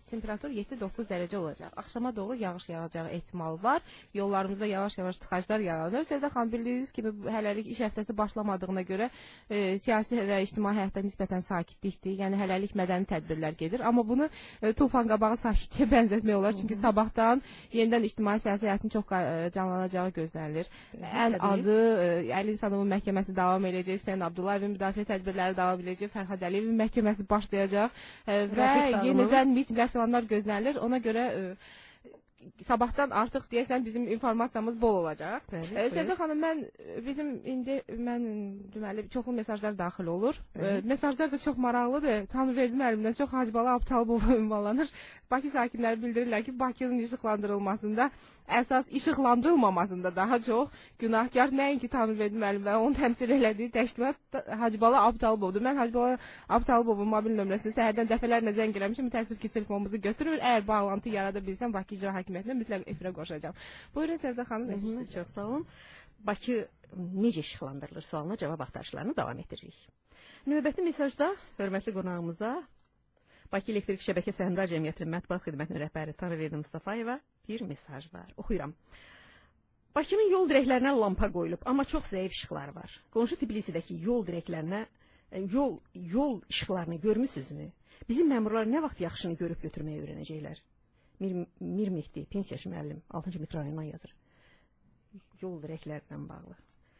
temperatur 7-9 dərəcə olacaq. Axşama doğru yağış yağacağı ehtimal var. Yollarımızda yavaş-yavaş tıxaclar yaranır. Sevdə xanım, bildiyiniz kimi hələlik iş həftəsi başlamadığına görə siyasi və ictimai həyatda nisbətən sakitlikdir. Yəni hələlik mədəni tədbirlər gedir. Amma bunu tufan qabağı sakitliyə bənzətmək olar. Çünki sabahdan yenidən ictimai siyasi həyatın çox canlanacağı gözlənilir. Ən azı Əli İnsanovun məhkəməsi davam edəcək, Hüseyn Abdullayevin müdafiə tədbirləri davam edəcək, Fərhad Əliyevin məhkəməsi başlayacaq və yenidən mitinqlər filanlar gözlənilir. Ona görə sabahdan artıq deyəsən bizim informasiyamız bol olacaq. Sevdə xanım, mən deməli çoxlu mesajlar daxil olur. Mesajlar da çox maraqlıdır. Tanrıverdi müəllimdən çox Hacıbala Abtalbova ünvanlanır. Bakı sakinləri bildirirlər ki, Bakının işıqlandırılmasında, əsas işıqlandırılmamasında daha çox günahkar nəinki Tanrıverdi müəllim və onun təmsil elədiyi təşkilat Hacıbala Abtalbovdur. Mən Hacıbala Abtalbovun mobil nömrəsini səhərdən dəfələrlə zəng eləmişim. Təəssüf ki, telefonumuzu götürür. Əgər bağlantı yarada bilsəm, Bakı İcra Hakimiyyətinə mütləq efirə qoşacağam. Buyurun Sevdə xanım. Çox sağ olun. Bakı necə işıqlandırılır sualına cavab axtarışlarını davam etdiririk. Növbəti mesajda hörmətli qonağımıza Bakı Elektrik Şəbəkə Səhmdar Cəmiyyətinin mətbuat xidmətinin rəhbəri Tanrıverdi Mustafayeva bir mesaj var. Oxuyuram. Bakının yol dirəklərinə lampa qoyulub, amma çox zəif işıqları var. Qonşu Tbilisidəki yol dirəklərinə yol işıqlarını görmüsünüzmü? Bizim məmurlar nə vaxt yaxşını görüb götürməyi öyrənəcəklər? Mir Mehdi, pensiyaşı müəllim, 6-cı mikrorayondan yazır. Yol dirəklərlə bağlı.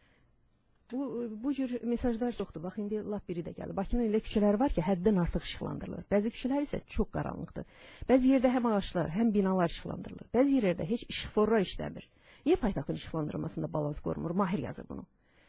Bu cür mesajlar çoxdur. Bax, indi lap biri də gəldi. Bakının elə küçələri var ki, həddən artıq işıqlandırılır. Bəzi küçələr isə çox qaranlıqdır. Bəzi yerdə həm ağaclar, həm binalar işıqlandırılır. Bəzi yerlərdə heç işıqforlar işləmir. Niyə paytaxtın işıqlandırılmasında balans qorunmur? Mahir yazır bunu.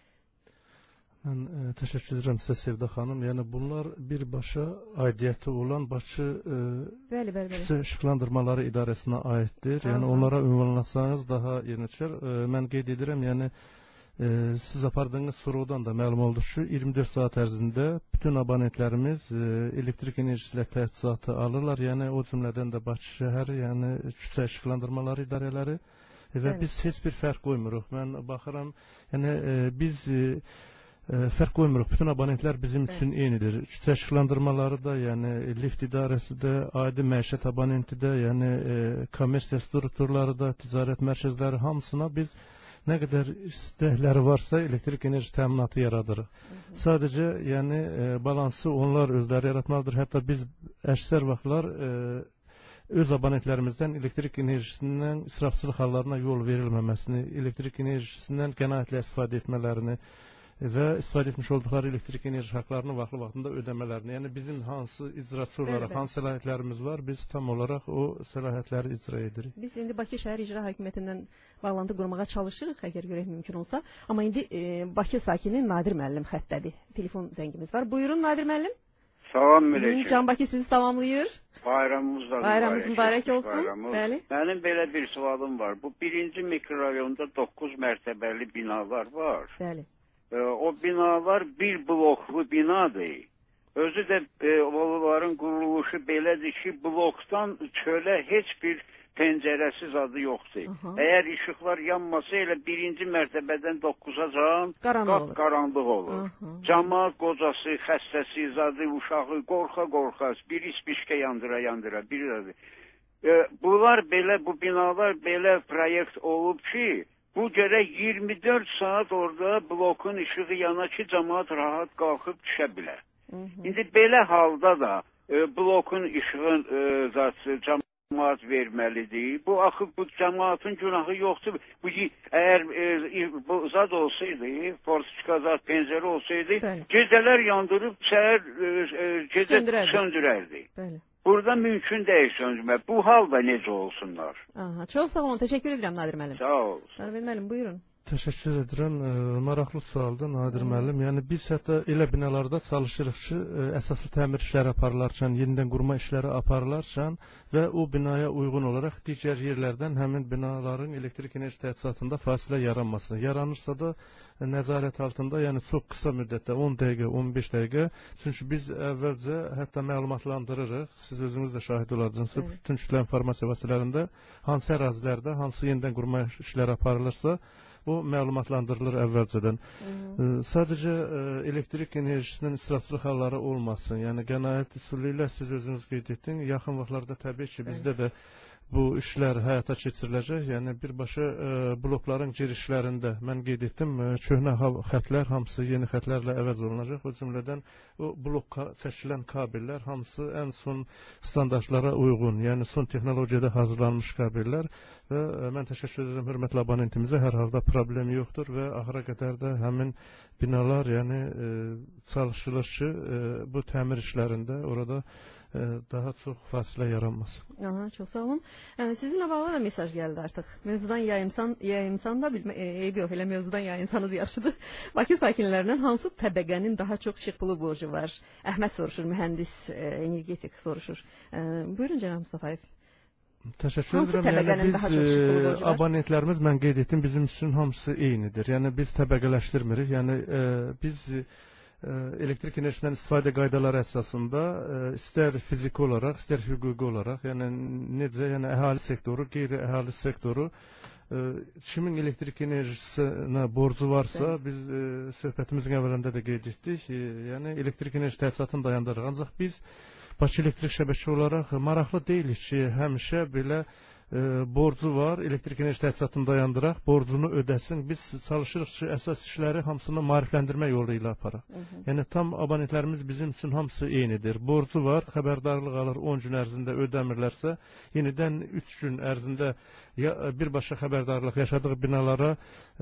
Mən təşəkkür edirəm sizə Sevdə xanım. Yəni bunlar birbaşa aidiyyəti olan Bakı küçə işıqlandırmaları idarəsinə aiddir. Yəni onlara ünvanlasanız daha yerinə çıxar. Mən qeyd edirəm, yəni siz apardığınız sorudan da məlum oldu ki, 24 saat ərzində bütün abonentlərimiz elektrik enerjisi ilə təchizatı alırlar. Yəni o cümlədən də Bakı şəhər, yəni küçə işıqlandırmaları idarələri və biz heç bir fərq qoymuruq. Mən baxıram, yəni biz fərq qoymuruq. Bütün abonentlər bizim üçün eynidir. Küçə işıqlandırmaları da, yəni lift idarəsi də, adi məişət abonenti də, yəni kommersiya strukturları da, ticarət mərkəzləri hamısına biz nə qədər istəkləri varsa elektrik enerji təminatı yaradırıq. Sadəcə, yəni balansı onlar özləri yaratmalıdır. Hətta biz əksər vaxtlar öz abonentlərimizdən elektrik enerjisindən israfçılıq hallarına yol verilməməsini, elektrik enerjisindən qənaətlə istifadə etmələrini və istifadə etmiş olduqları elektrik enerji haqlarını vaxtında ödəmələrini, yəni bizim hansı icraçı olaraq, hansı səlahiyyətlərimiz var, biz tam olaraq o səlahiyyətləri icra edirik. Biz indi Bakı Şəhər İcra Hakimiyyətindən bağlantı qurmağa çalışırıq, əgər görək mümkün olsa. Amma indi Bakı sakini Nadir müəllim xəttədir. Telefon zəngimiz var. Buyurun Nadir müəllim. Salam Mələkə. Can Bakı sizi salamlayır. Bayramınız mübarək olsun. Bəli. Mənim belə bir sualım var. Bu 1-ci mikrorayonda 9 mərtəbəli binalar var. Bəli. O binalar bir bloklu binadır. Özü də onların quruluşu belədir ki, blokdan çölə heç bir pəncərəsiz adı yoxdur. Əgər işıqlar yanmasa elə 1-ci mərtəbədən 9-a can qaranlıq olur. Camaat qocası, xəstəsi, zadı, uşağı qorxa, bir ispişkə yandıra, bunlar belə, bu binalar belə proyekt olub ki, bu gərək 24 saat orada blokun işığı yana ki, camaat rahat qalxıb düşə bilər. İndi belə halda da blokun işığın camaat verməlidir. Bu axı bu camaatın günahı yoxdur. Bu əgər bu zad olsaydı, forçika zad pəncərə olsaydı, gecələr yandırıb səhər gecə söndürərdi. Burada mümkün deyil söndürmək. Bu halda necə olsunlar? Çox sağ olun. Təşəkkür edirəm Nadir müəllim. Sağ olun. Nadir müəllim, buyurun. Təşəkkür edirəm. Maraqlı sualdır Nadir müəllim. Yəni biz hətta elə binalarda çalışırıq ki, əsaslı təmir işləri aparılarkən, yenidən qurma işləri aparılarkən və o binaya uyğun olaraq digər yerlərdən həmin binaların elektrik enerji təchizatında fasilə yaranmasın. Yaranırsa da nəzarət altında, yəni çox qısa müddətdə 10 dəqiqə, 15 dəqiqə. Çünki biz əvvəlcə hətta məlumatlandırırıq. Siz özünüz də şahid olardınız. Bütün kütlə informasiya vasitələrində hansı ərazilərdə, hansı yenidən qurma işləri aparılırsa, o məlumatlandırılır əvvəlcədən. Sadəcə elektrik enerjisinin israfçılıq halları olmasın. Yəni qənaət üsulu ilə siz özünüz qeyd etdiniz. Yaxın vaxtlarda təbii ki, bizdə də bu işlər həyata keçiriləcək. Yəni birbaşa blokların girişlərində mən qeyd etdim, köhnə xətlər hamısı yeni xətlərlə əvəz olunacaq. O cümlədən o bloka çəkilən kabellər hamısı ən son standartlara uyğun, yəni son texnologiyada hazırlanmış kabellər və mən təşəkkür edirəm hörmətli abonentimizə. Hər halda problem yoxdur və axıra qədər də həmin binalar, yəni çalışılır ki, bu təmir işlərində orada daha çox fasilə yaranmasın. Aha, çox sağ olun. Sizinlə bağlı da mesaj gəldi artıq. Mövzudan yayımsan da eyb yox, elə mövzudan yayınsanız yaxşıdır. Bakı sakinlərindən hansı təbəqənin daha çox işıq pulu borcu var? Əhməd soruşur, mühəndis, energetik soruşur. Buyurun cənab Mustafayev. Təşəkkür edirəm. Yəni biz abonentlərimiz, mən qeyd etdim, bizim üçün hamısı eynidir. Yəni biz təbəqələşdirmirik. Yəni biz elektrik enerjisindən istifadə qaydaları əsasında istər fiziki olaraq, istər hüquqi olaraq, yəni necə, yəni əhali sektoru, qeyri-əhali sektoru kimin elektrik enerjisinə borcu varsa, biz söhbətimizin əvvəlində də qeyd etdik, yəni elektrik enerji təchizatını dayandırırıq. Ancaq biz Bakı elektrik şəbəkəsi olaraq maraqlı deyilik ki, həmişə belə borcu var, elektrik enerji təchizatını dayandıraq, borcunu ödəsin. Biz çalışırıq ki, əsas işləri hamısını maarifləndirmə yolu ilə aparaq. Yəni tam abonentlərimiz bizim üçün hamısı eynidir. Borcu var, xəbərdarlıq alır 10 gün ərzində ödəmirlərsə, yenidən 3 gün ərzində birbaşa xəbərdarlıq yaşadığı binalara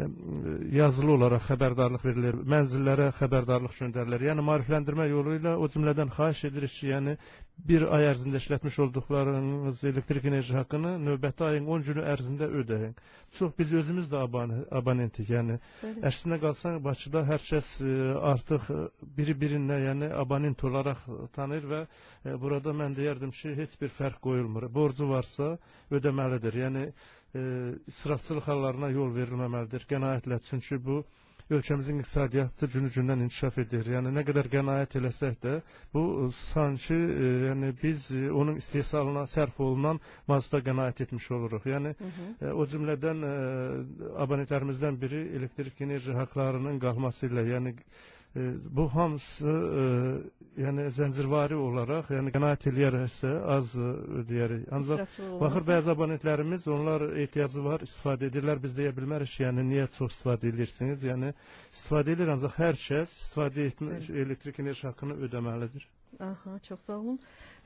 yazılı olaraq xəbərdarlıq verilir, mənzillərə xəbərdarlıq göndərilir. Yəni maarifləndirmə yolu ilə o cümlədən xahiş edirik ki, yəni bir ay ərzində işlətmiş olduqlarınız elektrik enerji haqqını növbəti ayın 10 günü ərzində ödəyin. Çox biz özümüz də abonentik. Yəni əksinə qalsan Bakıda hər kəs artıq biri-birinə, yəni abonent olaraq tanır və burada mən deyərdim ki, heç bir fərq qoyulmur. Borcu varsa ödəməlidir. Yəni israfçılıq hallarına yol verilməməlidir qənaətlə. Çünki bu ölkəmizin iqtisadiyyatı günü-gündən inkişaf edir. Yəni nə qədər qənaət eləsək də, bu sanki yəni biz onun istehsalına sərf olunan mazuta qənaət etmiş oluruq. Yəni o cümlədən abonentlərimizdən biri elektrik enerji haqlarının qalxması ilə, yəni bu hamısı yəni zəncirvari olaraq, yəni qənaət eləyərəksə az ödəyərik. Ancaq baxır bəzi abonentlərimiz, onlar ehtiyacı var, istifadə edirlər. Biz deyə bilmərik ki, yəni niyə çox istifadə edirsiniz? Yəni istifadə edir, ancaq hər kəs istifadə etmək elektrik enerji haqqını ödəməlidir. Aha, çox sağ olun.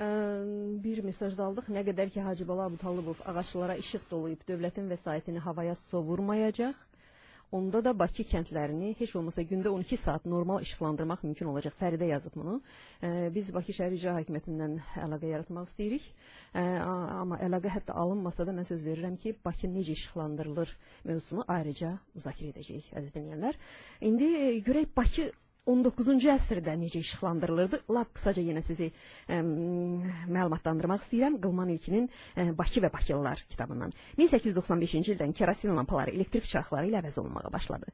Bir mesaj da aldıq. Nə qədər ki Hacıbala Abutalibov ağaclara işıq dolayıb dövlətin vəsaitini havaya sovurmayacaq, onda da Bakı kəndlərini heç olmasa gündə 12 saat normal işıqlandırmaq mümkün olacaq. Fəridə yazıb bunu. Biz Bakı şəhər icra hakimiyyətindən əlaqə yaratmaq istəyirik. Amma əlaqə hətta alınmasa da mən söz verirəm ki, Bakı necə işıqlandırılır mövzusunu ayrıca müzakirə edəcəyik, əziz dinləyənlər. İndi görək Bakı 19-cu əsrdə necə işıqlandırılırdı? Lap qısaca yenə sizi məlumatlandırmaq istəyirəm. Qılman İlkinin Bakı və Bakılılar kitabından. 1895-ci ildən kerosin lampaları elektrik çıraqları ilə əvəz olunmağa başladı.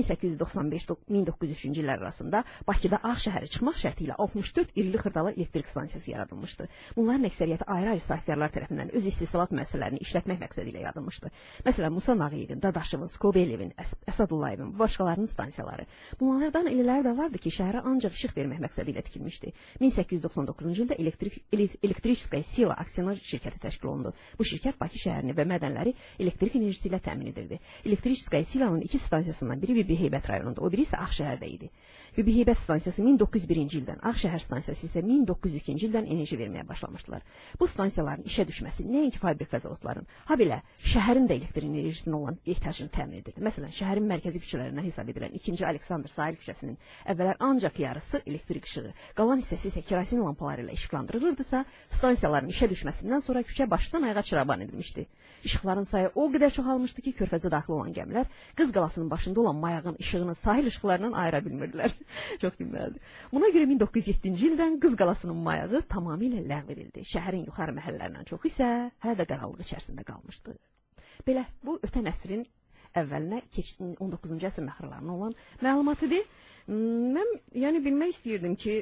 1895-1903-cü illər arasında Bakıda Ağ şəhəri çıxmaq şərti ilə 64 irili xırdalı elektrik stansiyası yaradılmışdı. Bunların əksəriyyəti ayrı-ayrı sahibkarlar tərəfindən öz istehsalat müəssisələrini işlətmək məqsədi ilə yaradılmışdı. Məsələn, Musa Nağıyevin, Dadaşovun, Skobelevin, Əsədullayevin, başqalarının stansiyaları. Bunlardan illər də vardı ki, şəhərə ancaq işıq vermək məqsədi ilə tikilmişdi. 1899-cu ildə Elektriçskaya Sila aksioner şirkəti təşkil olundu. Bu şirkət Bakı şəhərini və mədənləri elektrik enerjisi ilə təmin edirdi. Elektriçskaya Silanın 2 stansiyasından biri Bibiheybət rayonunda, o biri isə Ağşəhərdə idi. Bibiheybət stansiyası 1901-ci ildən, Ağşəhər stansiyası isə 1902-ci ildən enerji verməyə başlamışdılar. Bu stansiyaların işə düşməsi nəinki fabrik və zavodların, habelə şəhərin də elektrik enerjisinin olan ehtiyacını təmin edirdi. Məsələn, şəhərin mərkəzi küçələrindən hesab edilən 2-ci Aleksandr Sahil küçəsinin əvvəllər ancaq yarısı elektrik işığı, qalan hissəsi isə kerosin lampaları ilə işıqlandırılırdısa, stansiyaların işə düşməsindən sonra küçə başdan ayağa çıraqban edilmişdi. İşıqların sayı o qədər çoxalmışdı ki, körfəzə daxil olan gəmilər Qız qalasının başında olan mayağın işığını sahil işıqlarından ayıra bilmirdilər. Çox gülməlidir. Buna görə 1907-ci ildən Qız qalasının mayağı tamamilə ləğv edildi. Şəhərin yuxarı məhəllələrindən çox isə hələ də qaranlıq içərisində qalmışdı. Belə, bu ötən əsrin əvvəlinə 19-cu əsrin axırlarına olan məlumatıdır. Mən yəni bilmək istəyirdim ki,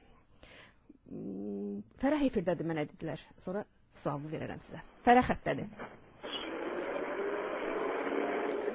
Fərəh efirdədir, mənə dedilər. Sonra sualını verərəm sizə. Fərəh xəttədir.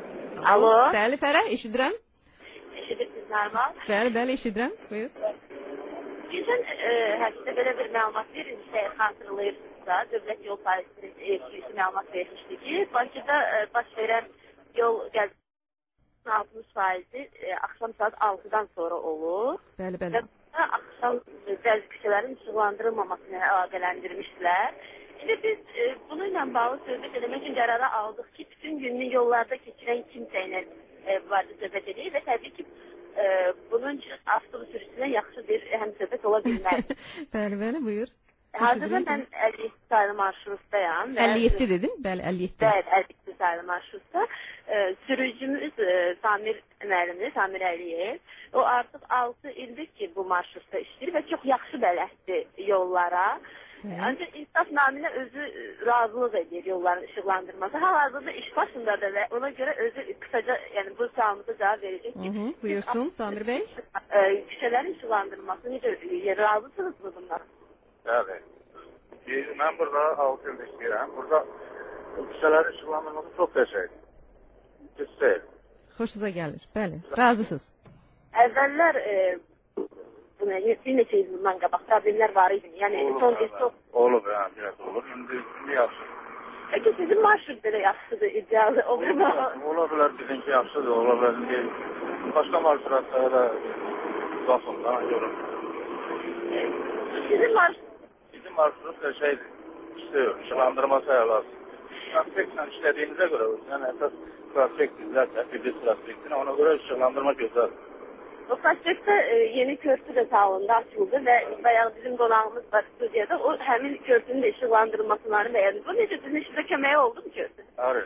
Alo. Bəli, Fərəh, eşidirəm. Eşidirsiniz, normal. Bəli, eşidirəm. Buyur. Geçen həftə belə bir məlumat verilmişsə, xatırlayırsınızsa, Dövlət Yol Polisinin məlumat vermişdi ki, Bakıda baş verən yol qəzasının 60%-i axşam saat 6-dan sonra olur. Bəli. Və axşam bəzi küçələrin işıqlandırılmamasını əlaqələndirmişdilər. Şimdi biz bununla bağlı söhbət eləmək üçün qərara aldıq ki, bütün gününü yollarda keçirən kimsə ilə barədə söhbət edək və təbii ki, bunun avtobus sürücüsünə yaxşı bir həmsöhbət ola bilməz. Bəli, buyur. Hazırda mən 57 sayılı marşrutdayam. 57 dedim, bəli, 57. Bəli, 57 sayılı marşrutda. Sürücümüz Samir müəllimi, Samir Əliyev. O artıq 6 ildir ki, bu marşrutda işləyir və çox yaxşı bələddir yollara. Ancaq insaf naminə özü razılıq edir yolların işıqlandırması. Hal-hazırda iş başındadır və ona görə özü qısaca, yəni bu sualımıza cavab verəcək ki, buyursun Samir bəy. Küçələrin işıqlandırılması necə razısınız mı bunlar? Bəli. Mən burada 6 il işləyirəm. Burada küçələrin işıqlandırılması çox qəşəngdir. Pis deyil. Xoşunuza gəlir, bəli. Razısınız. Əvvəllər bir neçə il bundan qabaq problemlər var idi. Yəni son il çox olub, biraz olur. İndi yaxşı. Peki sizin marşrut belə yaxşıdır, idealı olur mu? Ola bilər bizimki yaxşıdır, ola bilər. Başqa marşrutlara da baxın, görün. Sizin marşrut şeydir, işıqlandırması əlasın. Prospektlə işlədiyinizə görə, yəni əsas prospektizlərsə, Fibris prospektinə, ona görə işıqlandırma gözəldir. O prospektdə yeni körpü də salonda açıldı və bayağı bizim qonağımız var studiyada. O həmin körpünün də işıqlandırmasını bəyəndi. Bu necə sizin işinizə köməyi oldu mu körpü? Bəli.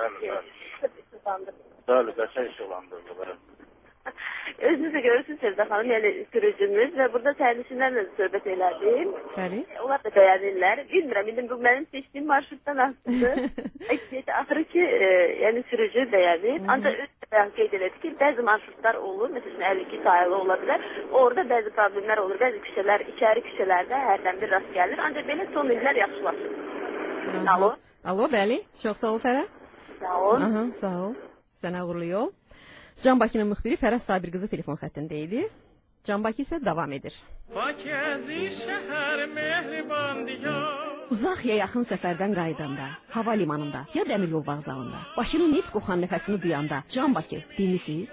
Bəli, qəşəng işıqlandırdı, bəli. Özünüz də görürsünüz Sevda xanım, yəni sürücümüz və burada sərnişinlərlə söhbət elədim. Bəli. Onlar da bəyənirlər. Bilmirəm, indi bu mənim seçdiyim marşrutdan asılıdır. Axırı ki, yəni sürücü bəyənir. Ancaq öz qeyd elədi ki, bəzi marşrutlar olur, məsələn 52 sayılı ola bilər. Orada bəzi problemlər olur, bəzi küçələr, içəri küçələrdə hərdən bir rast gəlir. Ancaq belə son illər yaxşılaşır. Alo, bəli. Çox sağ ol Fərəh. Sağ ol. Sağ ol. Sənə uğurlu yol. Can Bakının müxbiri Fərəh Sabir qızı telefon xəttində idi. Can Bakı isə davam edir. Uzaq ya yaxın səfərdən qayıdanda, hava limanında ya dəmir yol vağzalında, başının neft qoxan nəfəsini duyanda, Can Bakı, dinlisiz?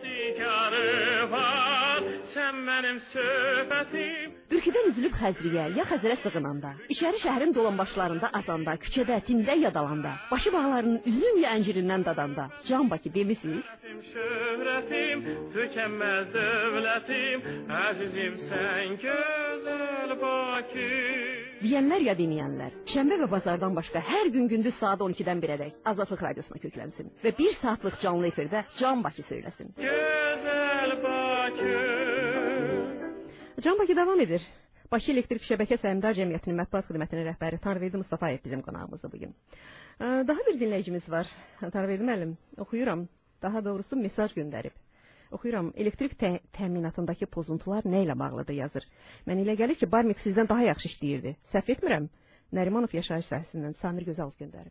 Ürküdən üzülüb Xəzriyə ya Xəzərə sığınanda, içəri şəhərin dolanbaşlarında azanda, küçədə, tində yadalanda, başı bağlarının üzüm ya əncirindən dadanda, Can Bakı demisiz? Şöhrətim, tükənməz dövlətim, əzizim sən gözəl Bakı. Deyənlər ya deməyənlər, şənbə və bazardan başqa hər gün gündüz saat 12-dən 1-ədək Azadlıq Radiosuna köklənsin və 1 saatlıq canlı efirdə Can Bakı söyləsin. Gözəl Bakı. Can Bakı davam edir. Bakı Elektrik Şəbəkə Səhmdar Cəmiyyətinin mətbuat xidmətinin rəhbəri Tanrıverdi Mustafayev bizim qonağımızdır bugün. Daha bir dinləyicimiz var. Tanrıverdi müəllim, oxuyuram. Daha doğrusu mesaj göndərib. Oxuyuram, elektrik təminatındakı pozuntular nə ilə bağlıdır yazır. Mən elə gəlir ki, Barmik sizdən daha yaxşı işləyirdi. Səhv etmirəm. Nərimanov yaşayış sahəsindən Samir Gözalov göndərib.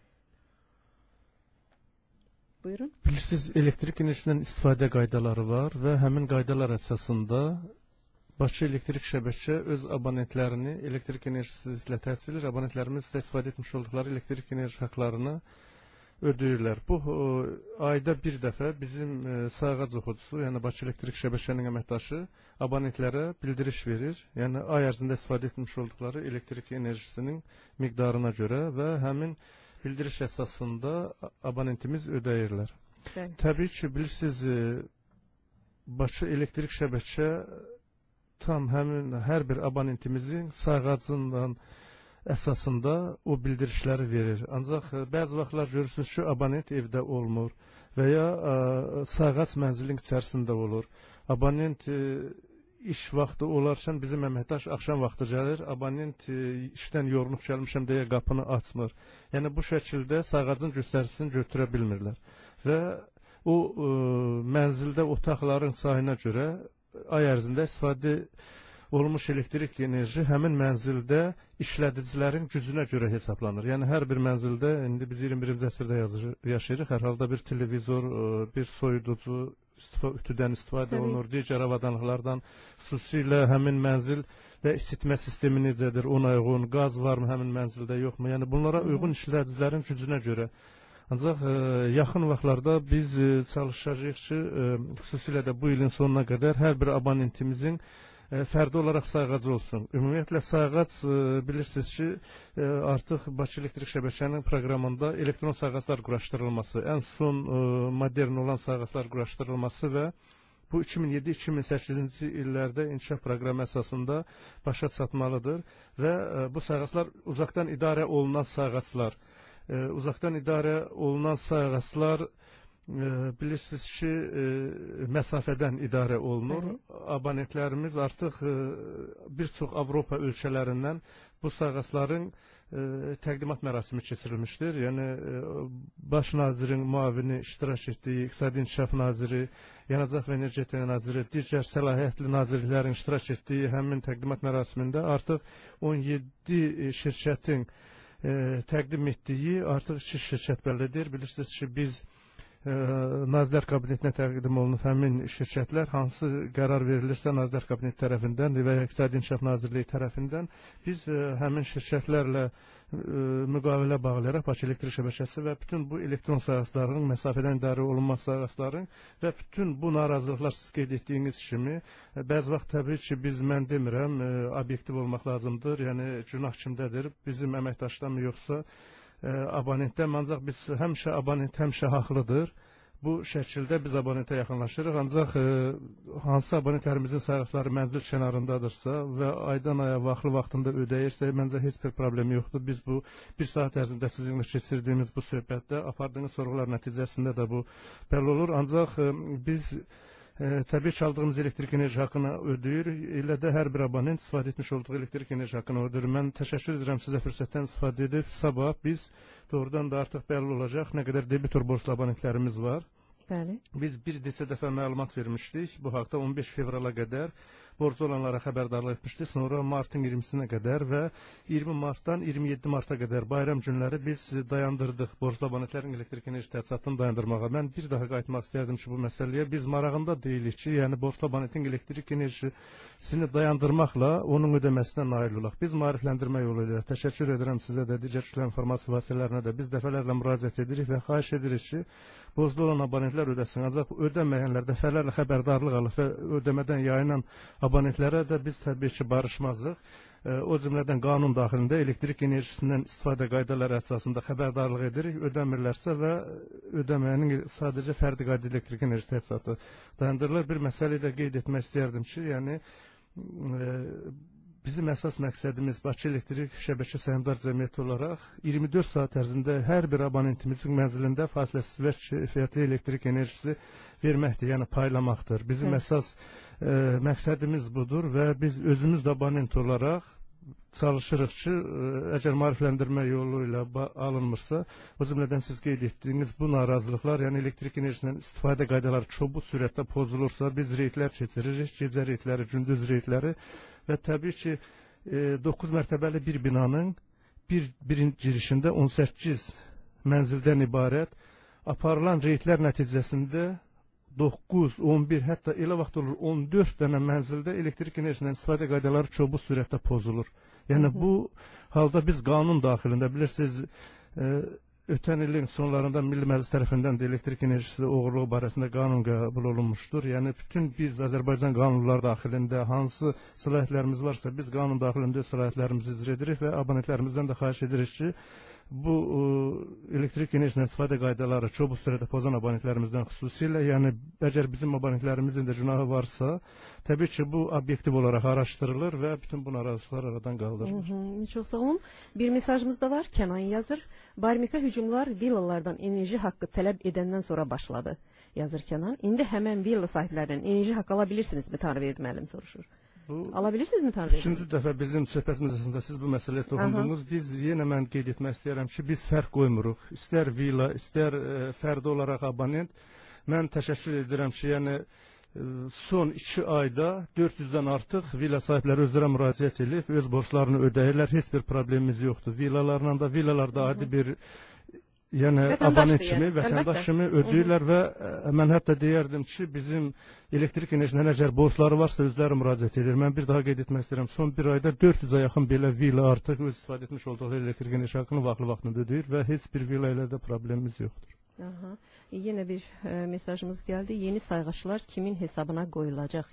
Buyurun. Bilirsiniz, elektrik enerjisindən istifadə qaydaları var və həmin qaydalar əsasında Bakı Elektrik Şəbəkə öz abonentlərini elektrik enerjisi ilə təsir edir. Abonentlərimiz istifadə etmiş olduqları elektrik enerji haqlarını ödəyirlər. Bu ayda bir dəfə bizim sayğac oxucusu, yəni Bakı Elektrik Şəbəkənin əməkdaşı abonentlərə bildiriş verir. Yəni ay ərzində istifadə etmiş olduqları elektrik enerjisinin miqdarına görə və həmin bildiriş əsasında abonentimiz ödəyirlər. Təbii ki, bilirsiniz, Bakı Elektrik Şəbəkə tam həmin hər bir abonentimizin sayğacından əsasında o bildirişləri verir. Ancaq bəzi vaxtlar görürsünüz ki, abonent evdə olmur və ya sayğac mənzilin içərisində olur. Abonent iş vaxtı olarkən bizim əməkdaş axşam vaxtı gəlir, abonent işdən yorulub gəlmişəm deyə qapını açmır. Yəni bu şəkildə sayğacın göstəricisini götürə bilmirlər. Və o mənzildə otaqların sayına görə ay ərzində istifadə olmuş elektrik enerji həmin mənzildə işlədicilərin gücünə görə hesablanır. Yəni hər bir mənzildə indi biz 21-ci əsrdə yaşayırıq. Hər halda bir televizor, bir soyuducu, ütüdən istifadə olunur, digər avadanlıqlardan, xüsusilə həmin mənzil və isitmə sistemi necədir, ona uyğun, qaz varmı həmin mənzildə, yoxmu? Yəni bunlara uyğun işlədicilərin gücünə görə. Ancaq yaxın vaxtlarda biz çalışacağıq ki, xüsusilə də bu ilin sonuna qədər hər bir abonentimizin fərdi olaraq sayğacı olsun. Ümumiyyətlə sayğac bilirsiniz ki, artıq Bakı Elektrik Şəbəkənin proqramında elektron sayğaclar quraşdırılması, ən son modern olan sayğaclar quraşdırılması və bu 2007-2008-ci illərdə inkişaf proqramı əsasında başa çatmalıdır və bu sayğaclar uzaqdan idarə olunan sayğaclar. Uzaqdan idarə olunan sayğaclar bilirsiniz ki, məsafədən idarə olunur. Abonentlərimiz artıq bir çox Avropa ölkələrindən bu sayğacların təqdimat mərasimi keçirilmişdir. Yəni, Baş nazirin müavini iştirak etdiyi, İqtisadi İnkişaf naziri, Yanacaq və Energetika naziri, digər səlahiyyətli nazirliklərin iştirak etdiyi həmin təqdimat mərasimində artıq 17 şirkətin təqdim etdiyi artıq 2 şirkət bəllidir. Bilirsiniz ki, biz Nazirlər Kabinetinə təqdim olunub həmin şirkətlər hansı qərar verilirsə Nazirlər Kabineti tərəfindən və ya İqtisadi İnkişaf Nazirliyi tərəfindən biz həmin şirkətlərlə müqavilə bağlayaraq Bakı Elektrik Şəbəkəsi və bütün bu elektron sayğacların, məsafədən idarə olunmaz sayğacların və bütün bu narazılıqlar siz qeyd etdiyiniz kimi bəzi vaxt təbii ki, mən demirəm, obyektiv olmaq lazımdır, yəni günah kimdədir, bizim əməkdaşlarmı yoxsa abonentdən, ancaq biz abonent həmişə haqlıdır. Bu şəkildə biz abonentə yaxınlaşırıq, ancaq hansı abonentlərimizin sayğacları mənzil kənarındadırsa və aydan aya vaxtında ödəyirsə, məncə heç bir problemi yoxdur. Biz bu bir saat ərzində sizinlə keçirdiyimiz bu söhbətdə apardığınız sorğular nəticəsində də bu bəlli olur. Ancaq biz təbii ki, aldığımız elektrik enerji haqqını ödəyir. Elə də hər bir abonent istifadə etmiş olduğu elektrik enerji haqqını ödəyir. Mən təşəkkür edirəm sizə fürsətdən istifadə edib. Sabah biz doğrudan da artıq bəlli olacaq nə qədər debitor borclu abonentlərimiz var. Bəli. Biz bir neçə dəfə məlumat vermişdik. Bu haqda 15 fevrala qədər borclu olanlara xəbərdarlıq etmişdik. Sonra martın 20-sinə qədər və 20 martdan 27 marta qədər bayram günləri biz dayandırdıq borclu abonentlərin elektrik enerji təchizatını dayandırmağa. Mən bir daha qayıtmaq istərdim ki, bu məsələyə biz marağında deyilik ki, yəni borclu abonentin elektrik enerjisini dayandırmaqla onun ödəməsinə nail olaq. Biz maarifləndirmə yolu ilə təşəkkür edirəm sizə də, digər kütlə informasiya vasitələrinə də biz dəfələrlə müraciət edirik və xahiş edirik ki, borclu olan abonentlər ödəsin. Ancaq ödəməyənlər dəfələrlə xəbərdarlıq alıb və ödəmədən yayınan abonentlərə də biz təbii ki, barışmazıq. O cümlədən qanun daxilində elektrik enerjisindən istifadə qaydaları əsasında xəbərdarlıq edirik. Ödəmirlərsə və ödəməyənin sadəcə fərdi qayda elektrik enerji təchizatı dayandırılır. Bir məsələ də qeyd etmək istərdim ki, yəni bizim əsas məqsədimiz Bakı Elektrik Şəbəkə Səhmdar Cəmiyyəti olaraq 24 saat ərzində hər bir abonentimizin mənzilində fasiləsiz və keyfiyyətli elektrik enerjisi verməkdir, yəni paylamaqdır. Bizim əsas məqsədimiz budur və biz özümüz də abonent olaraq çalışırıq ki, əgər maarifləndirmə yolu ilə alınmırsa, o cümlədən siz qeyd etdiyiniz bu narazılıqlar, yəni elektrik enerjisindən istifadə qaydaları çobuk sürətdə pozulursa, biz reydlər keçiririk, gecə reydləri, gündüz reydləri və təbii ki, 9 mərtəbəli bir binanın birinci girişində 18 mənzildən ibarət aparılan reydlər nəticəsində 9, 11, hətta elə vaxt olur 14 dənə mənzildə elektrik enerjisindən istifadə qaydaları çobuk sürətdə pozulur. Yəni bu halda biz qanun daxilində, bilirsiniz, ötən ilin sonlarında Milli Məclis tərəfindən də elektrik enerjisi oğurluğu barəsində qanun qəbul olunmuşdur. Yəni bütün biz Azərbaycan qanunları daxilində hansı səlahiyyətlərimiz varsa biz qanun daxilində səlahiyyətlərimizi icra edirik və abonentlərimizdən də xahiş edirik ki, bu elektrik enerjisindən istifadə qaydaları çobuk sürətdə pozan abonentlərimizdən xüsusilə, yəni əgər bizim abonentlərimizin də günahı varsa, təbii ki, bu obyektiv olaraq araşdırılır və bütün bu narazılıqlar aradan qaldırılır. Çox sağ olun. Bir mesajımız da var. Kənan yazır. Barmika hücumlar villalardan enerji haqqı tələb edəndən sonra başladı. Yazır Kənan. İndi həmən villa sahiblərindən enerji haqqı ala bilirsinizmi? Tanrıverdi müəllim soruşur. Alabilirsiniz mi Tanrıverdi? Üçüncü dəfə bizim söhbətimiz arasında siz bu məsələyə toxundunuz. Biz yenə mən qeyd etmək istəyirəm ki, biz fərq qoymuruq. İstər villa, istər fərdi olaraq abonent. Mən təşəkkür edirəm ki, yəni son 2 ayda 400-dən artıq villa sahibləri özlərə müraciət edib, öz borclarını ödəyirlər, heç bir problemimiz yoxdur. Villalarda adi bir abonent kimi, vətəndaş kimi ödəyirlər və mən hətta deyərdim ki, bizim elektrik enerjisindən əgər borcları varsa özləri müraciət edir. Mən bir daha qeyd etmək istəyirəm, son 1 ayda 400-ə yaxın belə villa artıq öz istifadə etmiş olduğu elektrik enerji haqqını vaxtında ödəyir və heç bir villa ilə də problemimiz yoxdur. Yenə bir mesajımız gəldi. Yeni sayğaclar kimin hesabına qoyulacaq?